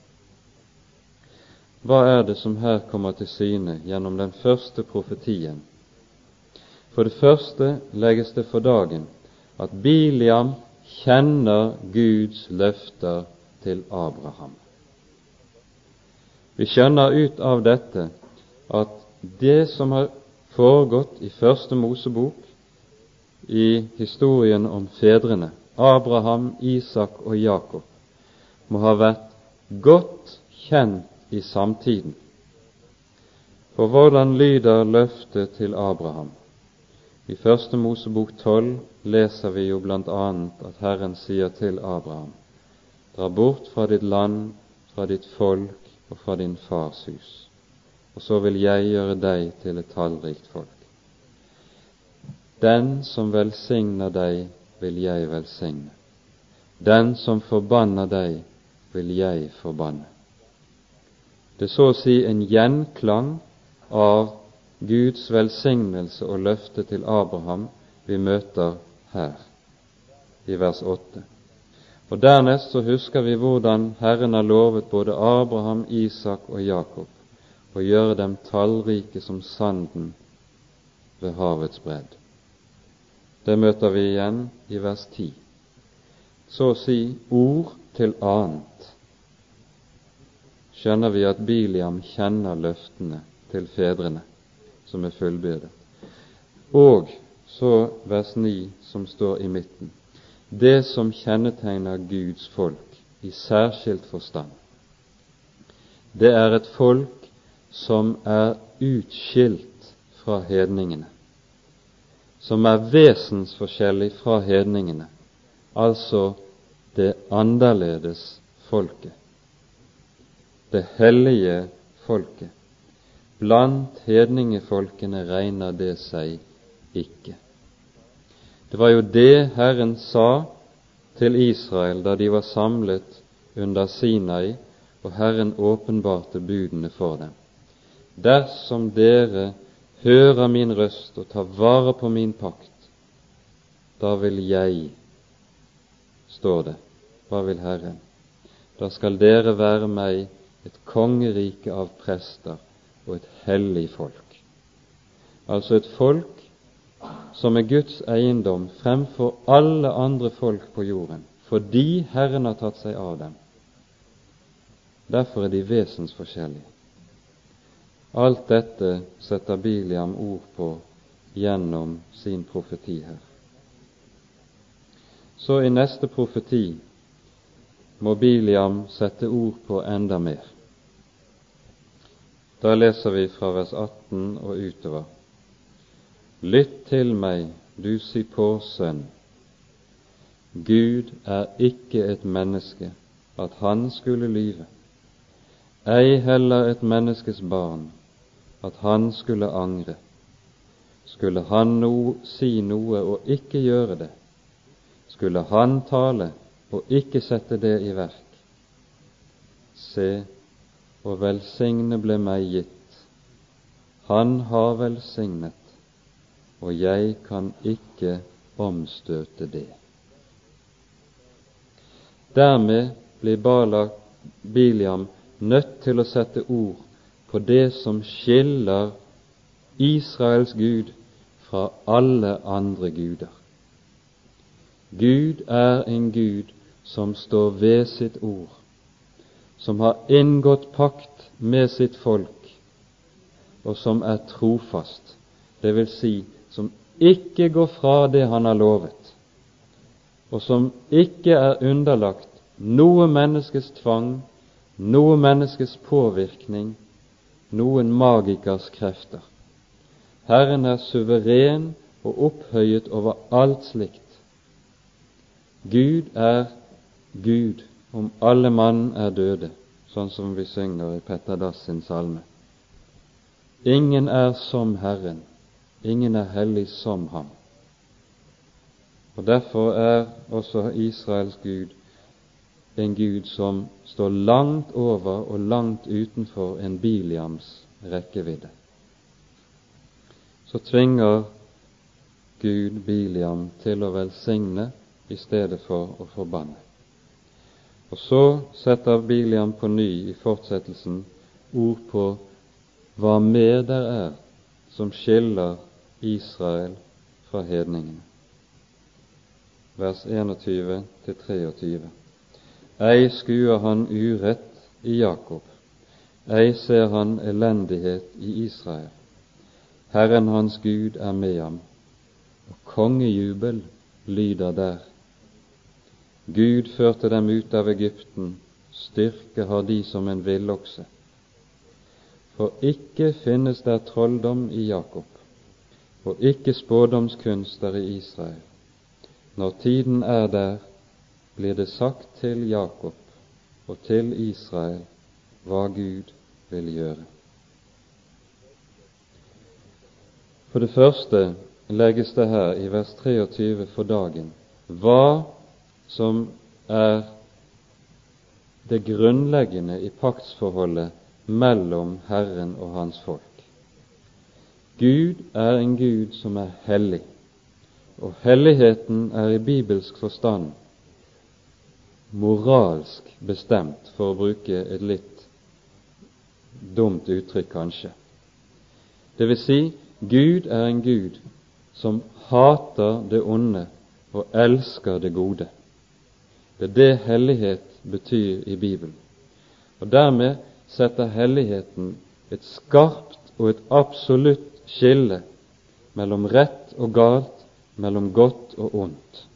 Hva er det som her kommer til syne gjennom den første profetien? For det første legges det for dagen at Biliam kjenner Guds løfter til Abraham. Vi skjønner ut av dette at det som har foregått i første Mosebok, i historien om fedrene, Abraham, Isak og Jakob, må ha vært godt kjent i samtiden. For hvordan lyder løftet til Abraham? I første Mosebok tolv leser vi jo blant annet at Herren sier til Abraham: Dra bort fra ditt land, fra ditt folk og fra din fars hus, og så vil jeg gjøre deg til et tallrikt folk. Den som velsigner deg, vil jeg velsigne. Den som forbanner deg, vil jeg forbanne. Det er så å si en gjenklang av Guds velsignelse og løfte til Abraham vi møter her i vers åtte. Og dernest så husker vi hvordan Herren har lovet både Abraham, Isak og Jakob å gjøre dem tallrike som sanden ved havets bredd. Det møter vi igjen i vers ti. Så å si ord til annet skjønner vi at Biliam kjenner løftene til fedrene som er fullbyrdet. Og så vers ni som står i midten. Det som kjennetegner Guds folk i særskilt forstand, det er et folk som er utskilt fra hedningene, som er vesensforskjellig fra hedningene, altså det annerledes folket, det hellige folket. Blant hedningefolkene regner det seg ikke. Det var jo det Herren sa til Israel da de var samlet under Sinai, og Herren åpenbarte budene for dem. Dersom dere hører min røst og tar vare på min pakt, da vil jeg, står det. Hva vil Herren? Da skal dere være meg et kongerike av prester og et hellig folk. Altså et folk som er Guds eiendom fremfor alle andre folk på jorden, fordi Herren har tatt seg av dem. Derfor er de vesensforskjellige. Alt dette setter Biliam ord på gjennom sin profeti her. Så i neste profeti må Biliam sette ord på enda mer. Da leser vi fra vers atten og utover. Lytt til meg, du Sippors sønn. Gud er ikke et menneske, at han skulle lyve, ei heller et menneskes barn, at han skulle angre. Skulle han no si noe og ikke gjøre det, skulle han tale og ikke sette det i verk. Se, og velsigne ble meg gitt. Han har velsignet, og jeg kan ikke omstøte det. Dermed blir Balak, Biliam nødt til å sette ord på det som skiller Israels Gud fra alle andre guder. Gud er en Gud som står ved sitt ord, som har inngått pakt med sitt folk, og som er trofast, det vil si, som ikke går fra det han har lovet, og som ikke er underlagt noe menneskes tvang, noe menneskes påvirkning, noen magikers krefter. Herren er suveren og opphøyet over alt slikt. Gud er Gud om alle mann er døde, sånn som vi synger i Petter Dass sin salme. Ingen er som Herren, ingen er hellig som ham. Og derfor er også Israels Gud en Gud som står langt over og langt utenfor en Biliams rekkevidde. Så tvinger Gud Biliam til å velsigne i stedet for å forbanne. Og så setter Biliam på ny i fortsettelsen ord på hva mer der er som skiller Israel fra hedningene. Vers enogtyve til treogtyve. Ei skuer han urett i Jakob, ei ser han elendighet i Israel. Herren hans Gud er med ham, og kongejubel lyder der. Gud førte dem ut av Egypten, styrke har de som en villokse. For ikke finnes der trolldom i Jakob, og ikke spådomskunster i Israel. Når tiden er der, blir det sagt til Jakob og til Israel hva Gud vil gjøre. For det første legges det her i vers treogtyve for dagen hva som er det grunnleggende i paktsforholdet mellom Herren og hans folk. Gud er en Gud som er hellig, og helligheten er i bibelsk forstand moralsk bestemt, for å bruke et litt dumt uttrykk kanskje. Det vil si, Gud er en Gud som hater det onde og elsker det gode. Det er det hellighet betyr i Bibelen. Og dermed setter helligheten et skarpt og et absolutt skille mellom rett og galt, mellom godt og ondt.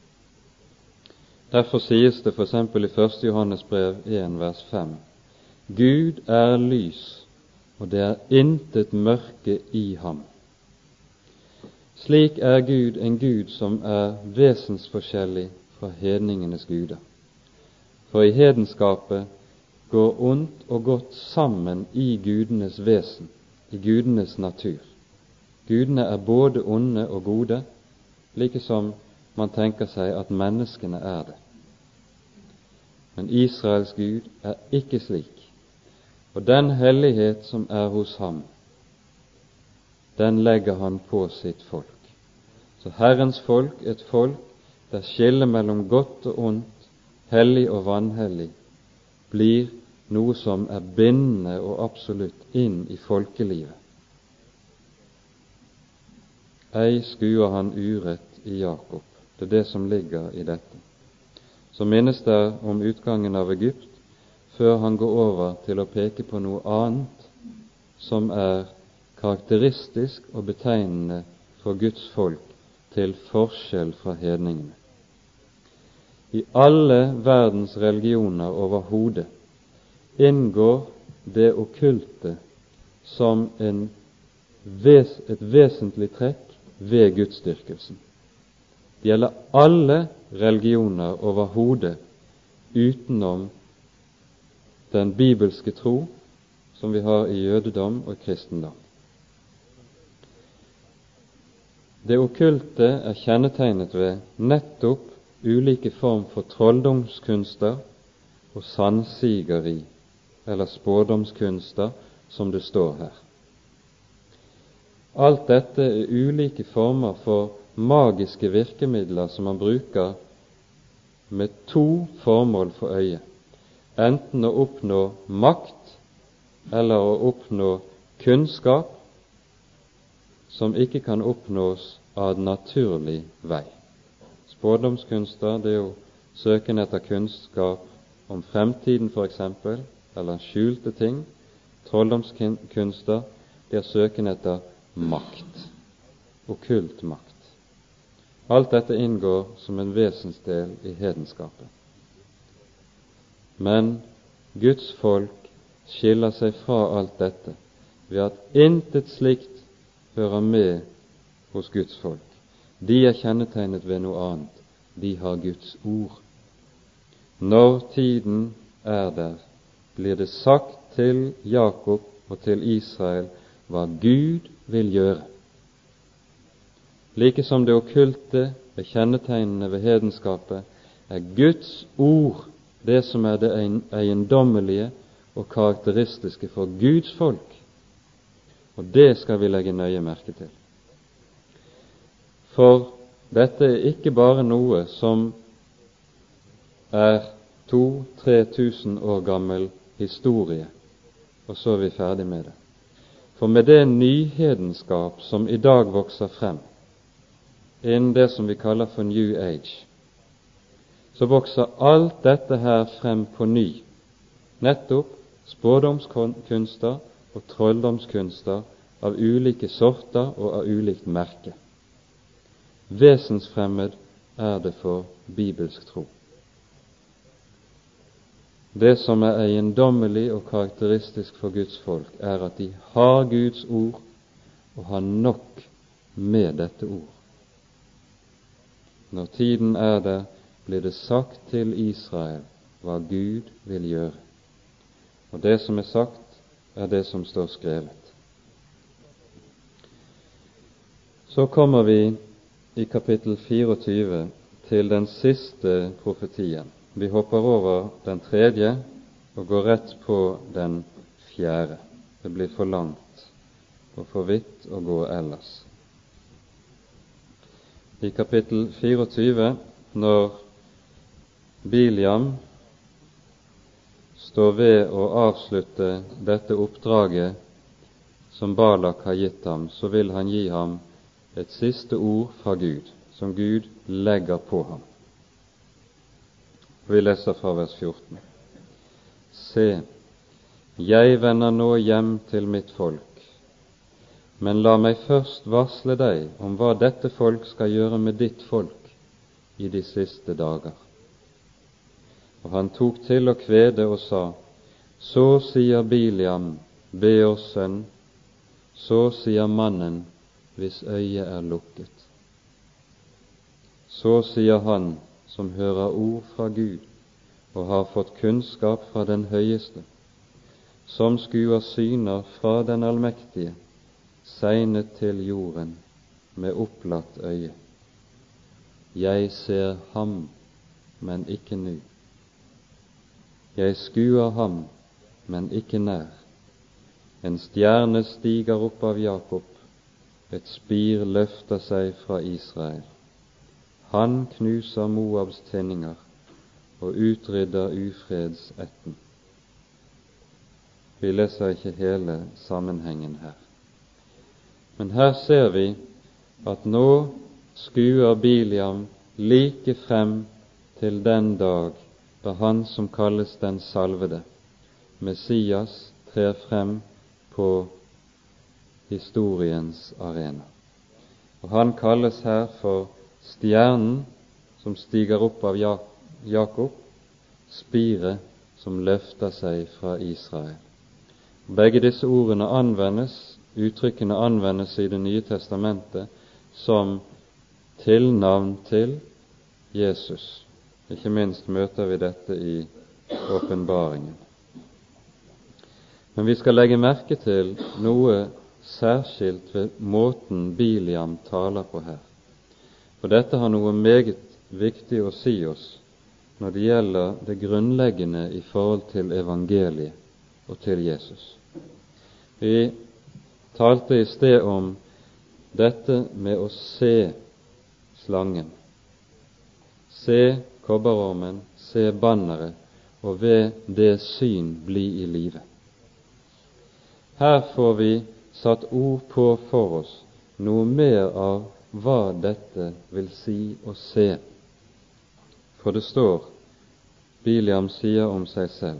Derfor sies det for eksempel i første Johannes brev en vers fem: Gud er lys, og det er intet mørke i ham. Slik er Gud en Gud som er vesensforskjellig fra hedningenes guder. For i hedenskapet går ondt og godt sammen i gudenes vesen, i gudenes natur. Gudene er både onde og gode, like som man tenker seg at menneskene er det. Men Israels Gud er ikke slik, og den hellighet som er hos ham, den legger han på sitt folk. Så Herrens folk, et folk der skillet mellom godt og ondt, hellig og vanhellig, blir noe som er bindende og absolutt inn i folkelivet. Ei skuer han urett i Jakob. Det er det som ligger i dette. Så minnes der om utgangen av Egypt, før han går over til å peke på noe annet som er karakteristisk og betegnende for Guds folk, til forskjell fra hedningene. I alle verdens religioner overhodet inngår det okkulte som en ves, et vesentlig trekk ved gudsdyrkelsen. Det gjelder alle religioner overhodet utenom den bibelske tro som vi har i jødedom og kristendom. Det okkulte er kjennetegnet ved nettopp ulike form for trolldomskunster og sannsigeri, eller spådomskunster, som det står her. Alt dette er ulike former for magiske virkemidler som man bruker med to formål for øye, enten å oppnå makt eller å oppnå kunnskap som ikke kan oppnås av naturlig vei. Spådomskunster, det er jo søken etter kunnskap om fremtiden for eksempel, eller skjulte ting. Trolldomskunster, det er søken etter makt, okkult makt. Alt dette inngår som en vesensdel i hedenskapet. Men Guds folk skiller seg fra alt dette ved at intet slikt hører med hos Guds folk. De er kjennetegnet ved noe annet. De har Guds ord. Når tiden er der, blir det sagt til Jakob og til Israel hva Gud vil gjøre. Like som det okkulte er kjennetegnende ved hedenskapet, er Guds ord det som er det eiendommelige og karakteristiske for Guds folk, og det skal vi legge nøye merke til. For dette er ikke bare noe som er to-tre tusen år gammel historie, og så er vi ferdig med det. For med det nyhedenskap som i dag vokser frem, innen det som vi kaller for New Age, så vokser alt dette her frem på ny, nettopp spådomskunster og trolldomskunster av ulike sorter og av ulikt merke. Vesensfremmed er det for bibelsk tro. Det som er eiendommelig og karakteristisk for Guds folk, er at de har Guds ord og har nok med dette ord. Når tiden er der, blir det sagt til Israel hva Gud vil gjøre. Og det som er sagt, er det som står skrevet. Så kommer vi i kapittel fireogtyve til den siste profetien. Vi hopper over den tredje og går rett på den fjerde. Det blir for langt og for vidt å gå ellers. I kapittel fireogtyve, når Biliam står ved å avslutte dette oppdraget som Balak har gitt ham, så vil han gi ham et siste ord fra Gud, som Gud legger på ham. Vi leser fra vers fjorten. Se, jeg vender nå hjem til mitt folk, men la meg først varsle deg om hva dette folk skal gjøre med ditt folk i de siste dager. Og han tok til å kvede og sa, så sier Biliam, Beors sønn, så sier mannen, hvis øyet er lukket. Så sier han som hører ord fra Gud og har fått kunnskap fra den høyeste, som skuer syner fra den allmektige, segnet til jorden med opplatt øye. Jeg ser ham, men ikke nu. Jeg skuer ham, men ikke nær. En stjerne stiger opp av Jakob, et spir løfter seg fra Israel. Han knuser Moabs tinninger og utrydder ufredsetten. Vi leser ikke hele sammenhengen her. Men her ser vi at nå skuer Biliam like frem til den dag da han som kalles den salvede, Messias, trer frem på historiens arena. Og han kalles her for stjernen som stiger opp av Jakob, spiret som løfter seg fra Israel. Begge disse ordene anvendes, uttrykkene anvendes i Det nye testamentet som tilnavn til Jesus. Ikke minst møter vi dette i åpenbaringen. Men vi skal legge merke til noe særskilt ved måten Biliam taler på her. For dette har noe meget viktig å si oss når det gjelder det grunnleggende i forhold til evangeliet og til Jesus. Vi talte i sted om dette med å se slangen, se kobberormen, se banneret, og ved det syn bli i live. Her får vi satt ord på for oss noe mer av hva dette vil si å se. For det står, Biliam sier om seg selv,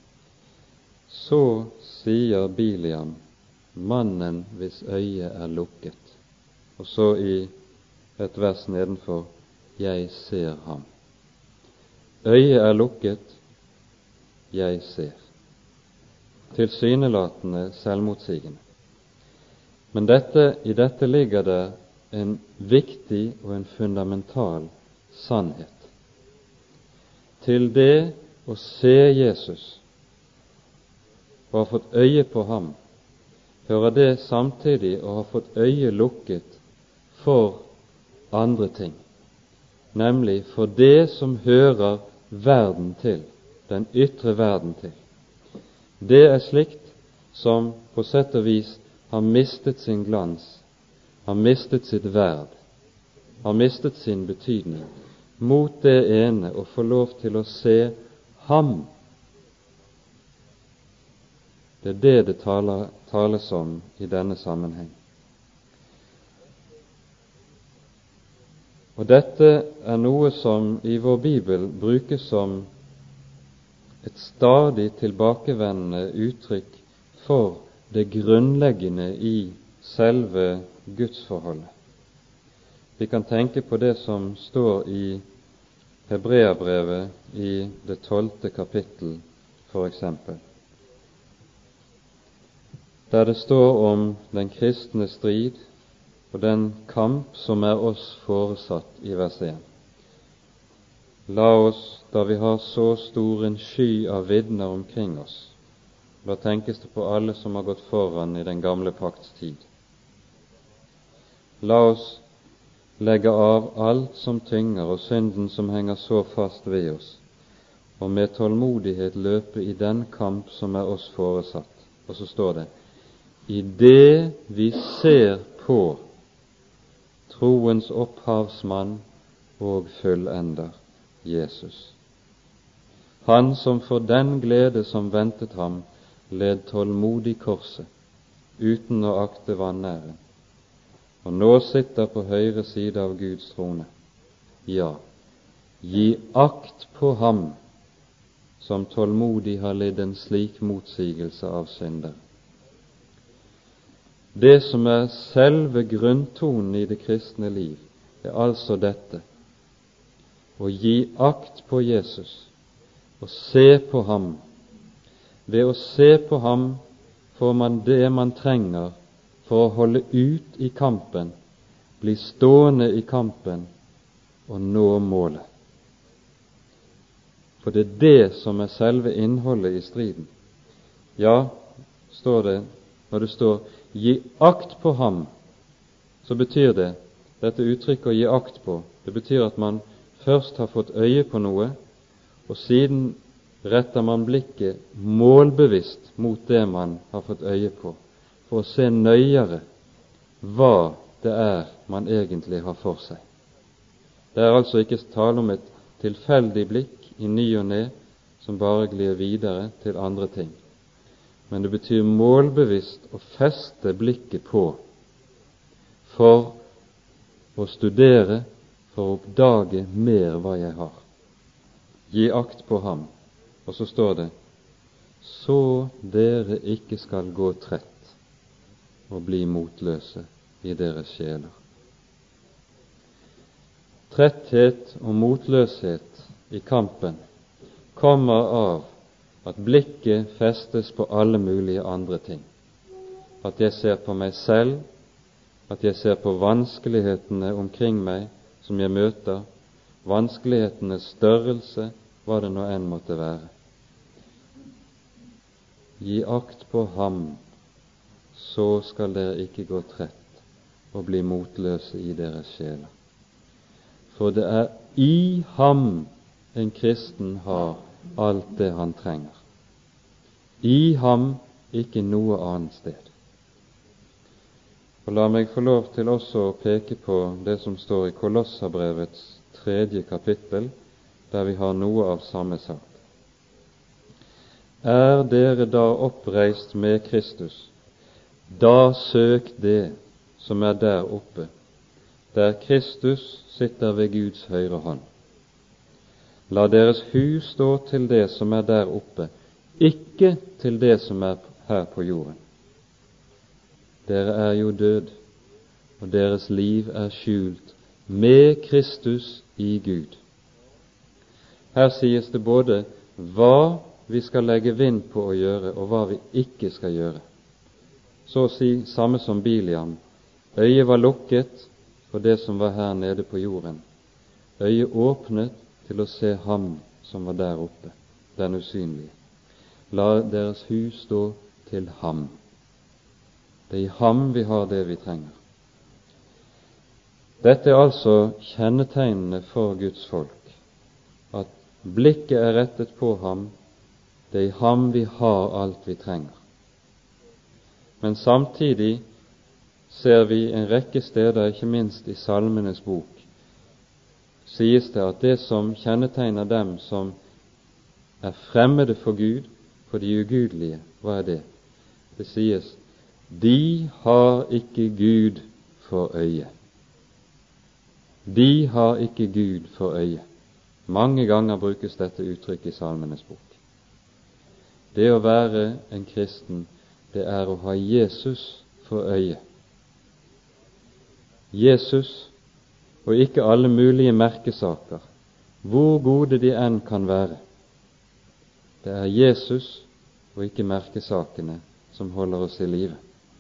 så sier Biliam, mannen hvis øye er lukket. Og så i et vers nedenfor, jeg ser ham. Øyet er lukket, jeg ser. Tilsynelatende selvmotsigende. Men dette, i dette ligger det en viktig og en fundamental sannhet. Til det å se Jesus og ha fått øye på ham, hører det samtidig å ha fått øye lukket for andre ting, nemlig for det som hører verden til, den ytre verden til. Det er slikt som på sett og vis har mistet sin glans, har mistet sitt verd, har mistet sin betydning, mot det ene å få lov til å se ham. Det er det det taler, tales om i denne sammenheng. Og dette er noe som i vår Bibel brukes som et stadig tilbakevendende uttrykk for det grunnleggende i selve gudsforholdet. Vi kan tenke på det som står i Hebreabrevet i det tolvte kapittel, for eksempel, der det står om den kristne strid og den kamp som er oss foresatt i vers én. La oss, da vi har så stor en sky av vitner omkring oss, da tenkes det på alle som har gått foran i den gamle pakts tid, la oss legge av alt som tynger og synden som henger så fast ved oss, og med tålmodighet løpe i den kamp som er oss foresatt. Og så står det, i det vi ser på troens opphavsmann og fullender, Jesus. Han som for den glede som ventet ham, led tålmodig korset, uten å akte vanæren, og nå sitter på høyre side av Guds trone. Ja, gi akt på ham som tålmodig har lidd en slik motsigelse av synder. Det som er selve grunntonen i det kristne liv, er altså dette: å gi akt på Jesus og se på ham. Ved å se på ham får man det man trenger for å holde ut i kampen, bli stående i kampen og nå målet. For det er det som er selve innholdet i striden. Ja, står det, når det står gi akt på ham, så betyr det, dette uttrykket å gi akt på, det betyr at man først har fått øye på noe, og siden retter man blikket målbevisst mot det man har fått øye på, for å se nøyere hva det er man egentlig har for seg. Det er altså ikke tale om et tilfeldig blikk i ny og ne som bare glir videre til andre ting, men det betyr målbevisst å feste blikket på for å studere, for å oppdage mer hva jeg har. Gi akt på ham. Og så står det, så dere ikke skal gå trett å bli motløse i deres sjeler. Tretthet og motløshet i kampen kommer av at blikket festes på alle mulige andre ting. At jeg ser på meg selv, at jeg ser på vanskelighetene omkring meg som jeg møter, vanskelighetenes størrelse, hva det nå enn måtte være. Gi akt på ham, så skal dere ikke gå trett og bli motløse i deres sjeler. For det er i ham en kristen har alt det han trenger. I ham, ikke noe annet sted. Og la meg få lov til også å peke på det som står i Kolosserbrevets tredje kapittel, der vi har noe av samme sak. Er dere da oppreist med Kristus, da søk det som er der oppe, der Kristus sitter ved Guds høyre hånd. La deres hus stå til det som er der oppe, ikke til det som er her på jorden. Dere er jo død, og deres liv er skjult med Kristus i Gud. Her sies det både hva vi skal legge vind på å gjøre, og hva vi ikke skal gjøre. Så å si samme som Biliam. Øyet var lukket for det som var her nede på jorden. Øyet åpnet til å se ham som var der oppe, den usynlige. La deres hus stå til ham. Det er i ham vi har det vi trenger. Dette er altså kjennetegnene for Guds folk, at blikket er rettet på ham. Det er i ham vi har alt vi trenger. Men samtidig ser vi en rekke steder, ikke minst i Salmenes bok, sies det at det som kjennetegner dem som er fremmede for Gud, for de ugudelige, hva er det? Det sies, de har ikke Gud for øye. De har ikke Gud for øye. Mange ganger brukes dette uttrykket i Salmenes bok. Det å være en kristen, det er å ha Jesus for øye. Jesus, og ikke alle mulige merkesaker, hvor gode de enn kan være. Det er Jesus og ikke merkesakene som holder oss i live.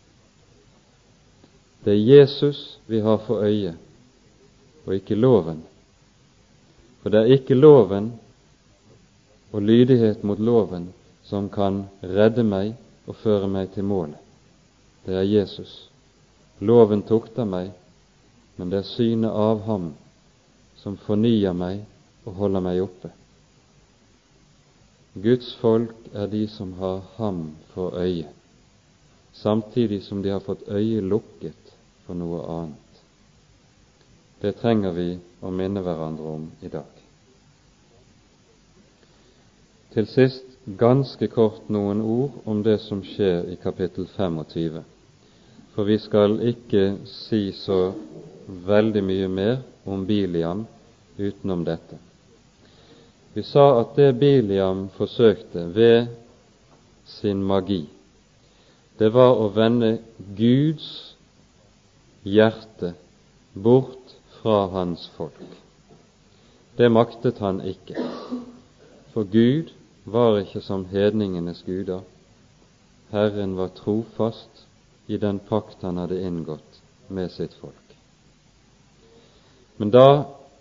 Det er Jesus vi har for øye, og ikke loven. For det er ikke loven og lydighet mot loven som kan redde meg og føre meg til målet. Det er Jesus. Loven tukter meg, men det er synet av ham som fornyer meg og holder meg oppe. Guds folk er de som har ham for øye, samtidig som de har fått øyet lukket for noe annet. Det trenger vi å minne hverandre om i dag. Til sist ganske kort noen ord om det som skjer i kapittel tjuefem, for vi skal ikke si så veldig mye mer om Biliam utenom dette. Vi sa at det Biliam forsøkte ved sin magi, det var å vende Guds hjerte bort fra hans folk. Det maktet han ikke, for Gud var ikke som hedningenes guder. Herren var trofast i den pakt han hadde inngått med sitt folk. Men da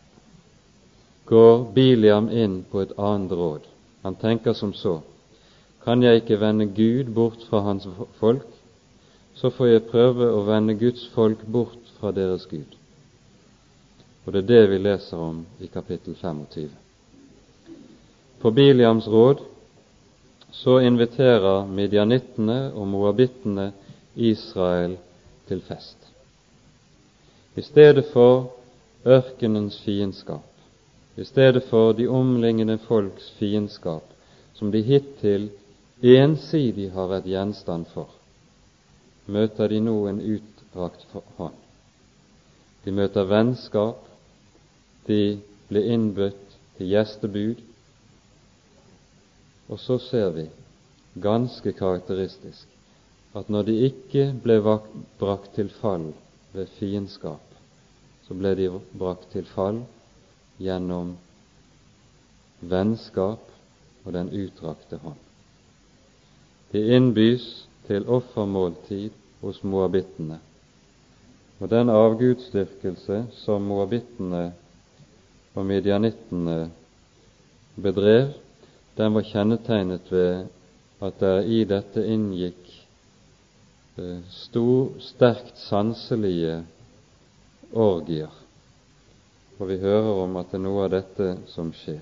går Biliam inn på et annet råd. Han tenker som så: kan jeg ikke vende Gud bort fra hans folk, så får jeg prøve å vende Guds folk bort fra deres Gud. Og det er det vi leser om i kapittel tjuefem. På Biliams råd så inviterer midjanittene og moabittene Israel til fest. I stedet for ørkenens fiendskap, i stedet for de omliggende folks fiendskap, som de hittil ensidig har vært gjenstand for, møter de nå en utdrakt hånd. De møter vennskap, de blir innbudt til gjestebud, og så ser vi, ganske karakteristisk, at når de ikke ble brakt til fall ved fiendskap, så ble de brakt til fall gjennom vennskap og den utrakte hånd. De innbys til offermåltid hos moabittene, og den avgudsdyrkelse som moabittene og midjanittene bedrev, den var kjennetegnet ved at der i dette inngikk stor, sterkt sanselige orgier, og vi hører om at det er noe av dette som skjer.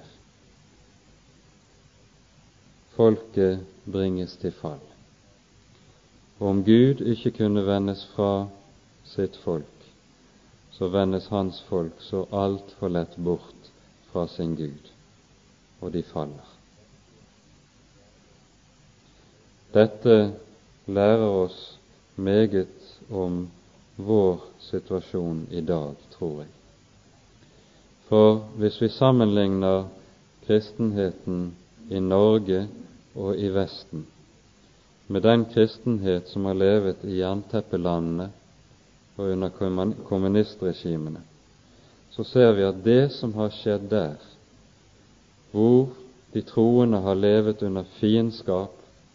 Folket bringes til fall, og om Gud ikke kunne vendes fra sitt folk, så vendes hans folk så alt for lett bort fra sin Gud, og de faller. Dette lærer oss meget om vår situasjon i dag, tror jeg. For hvis vi sammenligner kristenheten i Norge og i Vesten med den kristenhet som har levet i jernteppelandene og under kommunistregimene, så ser vi at det som har skjedd der, hvor de troende har levet under fiendskap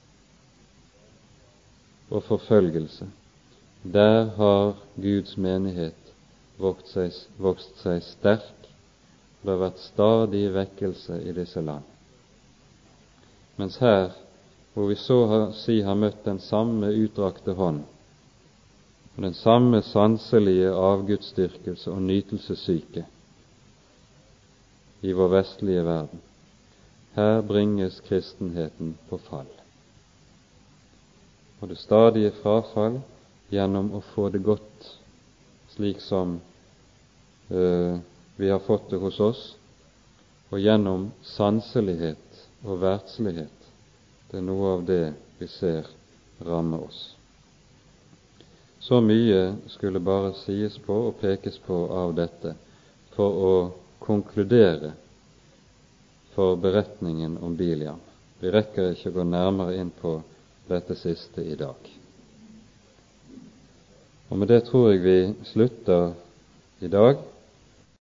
og forfølgelse, der har Guds menighet vokst seg, vokst seg sterk. Det har vært stadig vekkelse i disse land. Mens her, hvor vi så har, si har møtt den samme utdrakte hånd, og den samme sanselige avgudsdyrkelse og nytelsessyke i vår vestlige verden, her bringes kristenheten på fall. Og det stadige frafall gjennom å få det godt, slik som øh, vi har fått det hos oss, og gjennom sanselighet og verdslighet. Det er noe av det vi ser ramme oss. Så mye skulle bare sies på og pekes på av dette for å konkludere for beretningen om Biliam. Vi rekker ikke å gå nærmere inn på dette siste i dag. Og med det tror jeg vi slutter i dag.